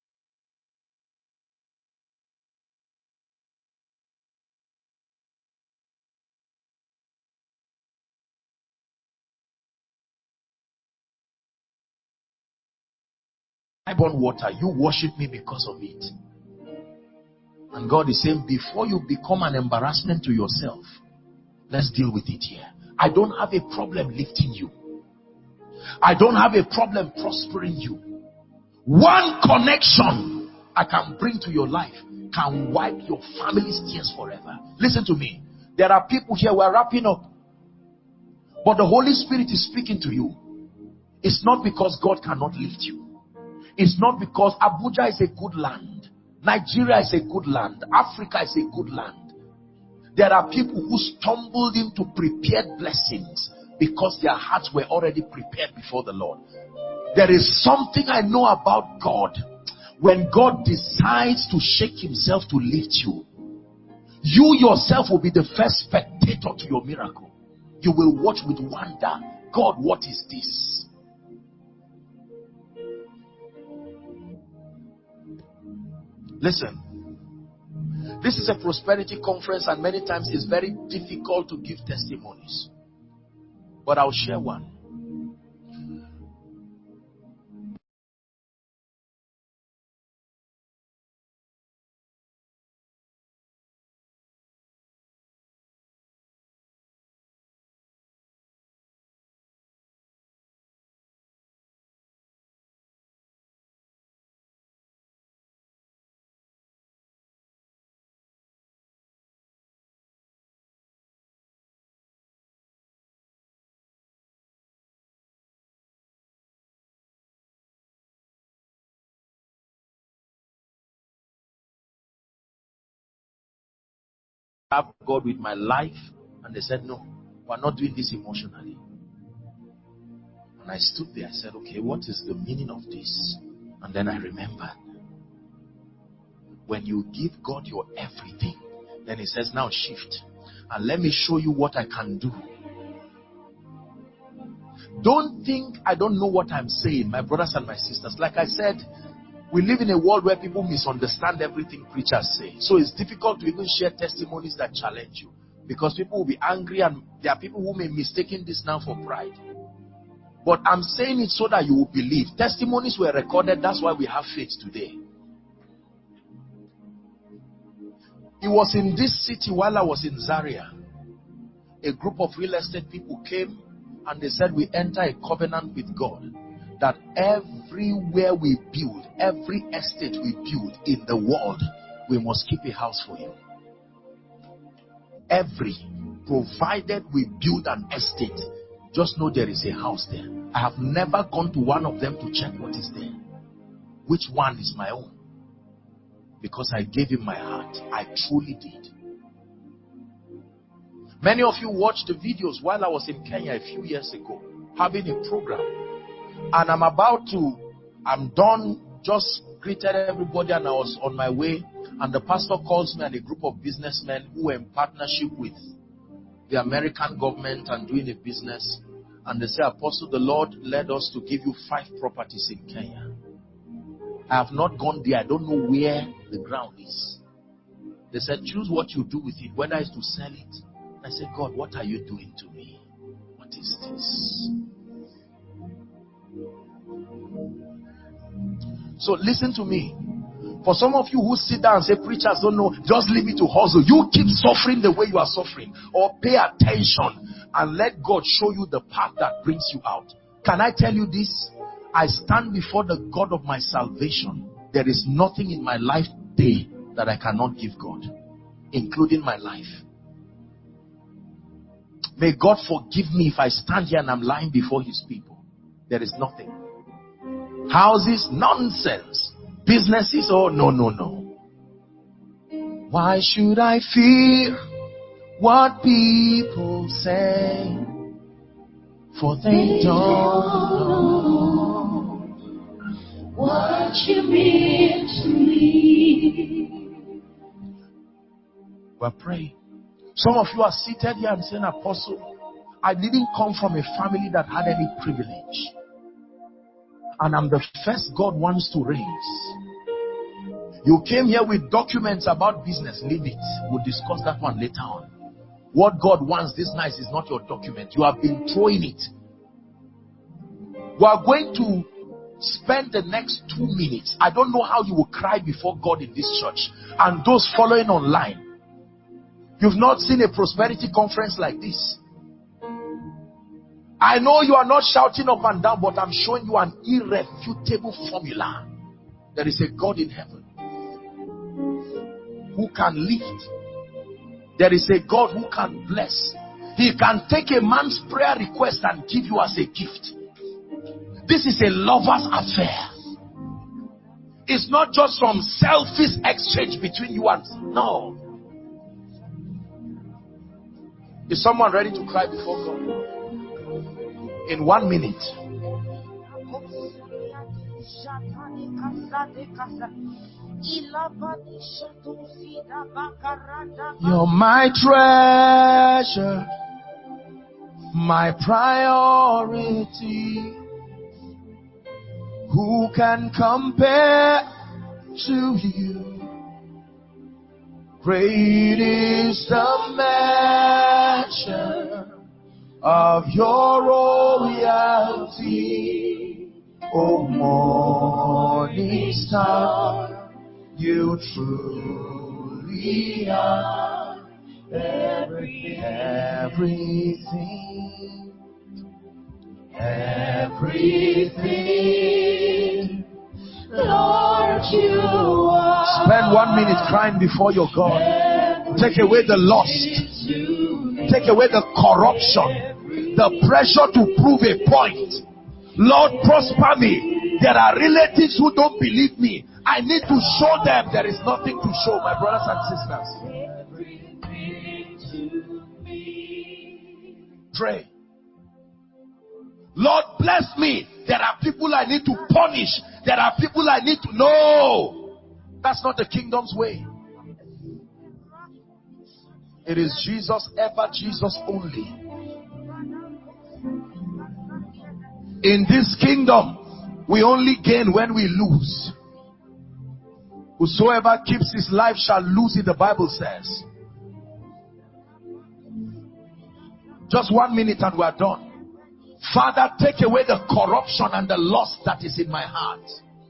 born water, you worship me because of it. And God is saying, before you become an embarrassment to yourself, let's deal with it here. I don't have a problem lifting you. I don't have a problem prospering you. One connection I can bring to your life can wipe your family's tears forever. Listen to me. There are people here, we're wrapping up. But the Holy Spirit is speaking to you. It's not because God cannot lift you. It's not because Abuja is a good land. Nigeria is a good land. Africa is a good land. There are people who stumbled into prepared blessings because their hearts were already prepared before the Lord. There is something I know about God. When God decides to shake Himself to lift you, you yourself will be the first spectator to your miracle. You will watch with wonder. God, what is this? Listen, this is a prosperity conference, and many times it's very difficult to give testimonies. But I'll share one. serve God with my life? And they said, no, we're not doing this emotionally. And I stood there, I said, okay, what is the meaning of this? And then I remembered. When you give God your everything, then he says, now shift. And let me show you what I can do. Don't think I don't know what I'm saying, my brothers and my sisters. Like I said, we live in a world where people misunderstand everything preachers say. So it's difficult to even share testimonies that challenge you. Because people will be angry, and there are people who may mistake this now for pride. But I'm saying it so that you will believe. Testimonies were recorded, that's why we have faith today. It was in this city while I was in Zaria. A group of real estate people came and they said, we enter a covenant with God that everywhere we build, every estate we build in the world, we must keep a house for you. Every, provided we build an estate, just know there is a house there. I have never gone to one of them to check what is there. Which one is my own? Because I gave him my heart. I truly did. Many of you watched the videos while I was in Kenya a few years ago, having a program. And I'm about to, I'm done, just greeted everybody and I was on my way. And the pastor calls me and a group of businessmen who were in partnership with the American government and doing a business. And they say, Apostle, the Lord led us to give you five properties in Kenya. I have not gone there. I don't know where the ground is. They said, choose what you do with it, whether it's to sell it. I said, God, what are you doing to me? What is this? So listen to me. For some of you who sit down and say, preachers don't know, just leave it to hustle. You keep suffering the way you are suffering. Or pay attention and let God show you the path that brings you out. Can I tell you this? I stand before the God of my salvation. There is nothing in my life today that I cannot give God, including my life. May God forgive me if I stand here and I'm lying before his people. There is nothing. Houses, nonsense. Businesses, oh no, no, no. Why should I fear what people say? For they don't know what you mean to me. We're praying. Some of you are seated here and saying, Apostle, I didn't come from a family that had any privilege. And I'm the first God wants to raise. You came here with documents about business. Leave it. We'll discuss that one later on. What God wants this night is not your document. You have been throwing it. We are going to spend the next two minutes. I don't know how you will cry before God in this church. And those following online. You've not seen a prosperity conference like this. I know you are not shouting up and down, but I'm showing you an irrefutable formula. There is a God in heaven who can lift. There is a God who can bless. He can take a man's prayer request and give you as a gift. This is a lover's affair. It's not just some selfish exchange between you and... No. Is someone ready to cry before God? In one minute. You're my treasure, my priority. Who can compare to you? Great is the measure of your royalty, O morning star. You truly are every, everything, everything. Lord, you are. Spend one minute crying before your God. Take away the lust. Take away the corruption. The pressure to prove a point. Lord, prosper me. There are relatives who don't believe me. I need to show them there is nothing to show, my brothers and sisters. Pray. Lord, bless me. There are people I need to punish. There are people I need to know. That's not the kingdom's way. It is Jesus, ever Jesus only. In this kingdom, we only gain when we lose. Whosoever keeps his life shall lose it, the Bible says. Just one minute and we are done. Father, take away the corruption and the lust that is in my heart.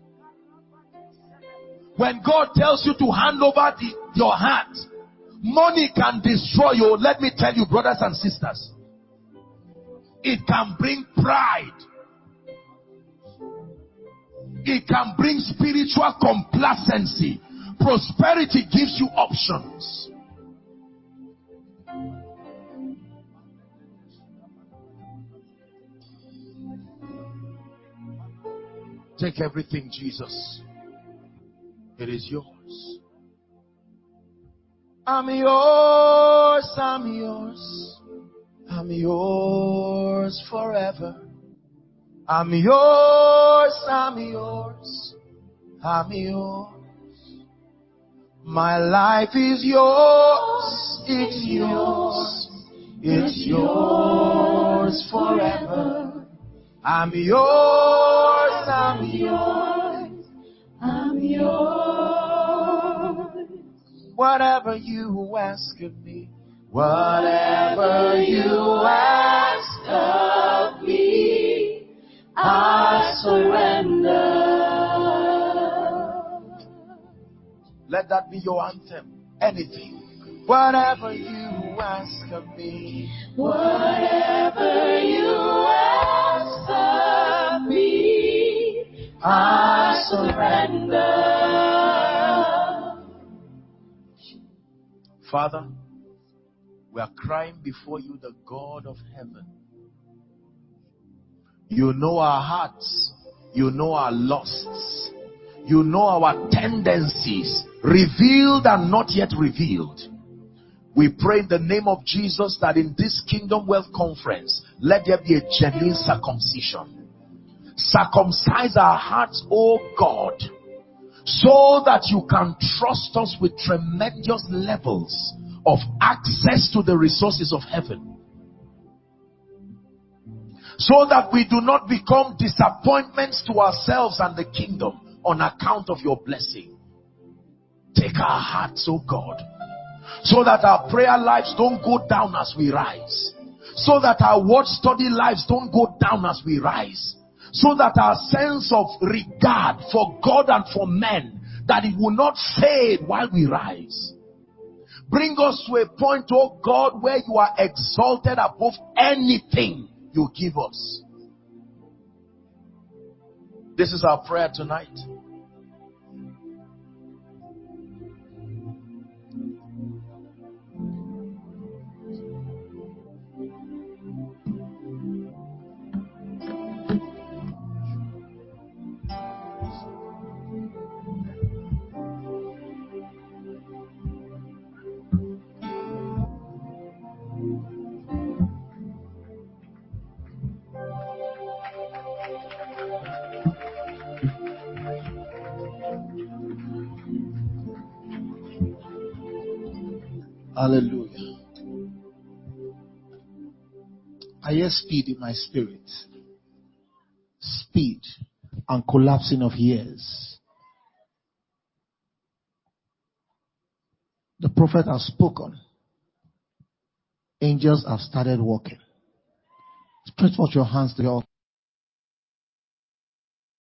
When God tells you to hand over the, your heart, money can destroy you. Let me tell you, brothers and sisters, it can bring pride. It can bring spiritual complacency. Prosperity gives you options. Take everything, Jesus. It is yours. I'm yours, I'm yours. I'm yours forever. I'm yours, I'm yours. I'm yours. My life is yours. It's yours. It's yours forever. I'm yours, I'm yours. I'm yours. Whatever you ask of me, whatever you ask of me, I surrender. Let that be your anthem. Anything. Whatever you ask of me, whatever you ask of me, I surrender. Father, we are crying before you, the God of heaven. You know our hearts. You know our lusts. You know our tendencies, revealed and not yet revealed. We pray in the name of Jesus that in this Kingdom Wealth Conference, let there be a genuine circumcision. Circumcise our hearts, oh God, so that you can trust us with tremendous levels of access to the resources of heaven. So that we do not become disappointments to ourselves and the kingdom on account of your blessing. Take our hearts, oh God, so that our prayer lives don't go down as we rise. So that our word study lives don't go down as we rise. So that our sense of regard for God and for men, that it will not fade while we rise. Bring us to a point, oh God, where you are exalted above anything you give us. This is our prayer tonight. Hallelujah. I hear speed in my spirit. Speed and collapsing of years. The prophet has spoken. Angels have started walking. Stretch out your hands to your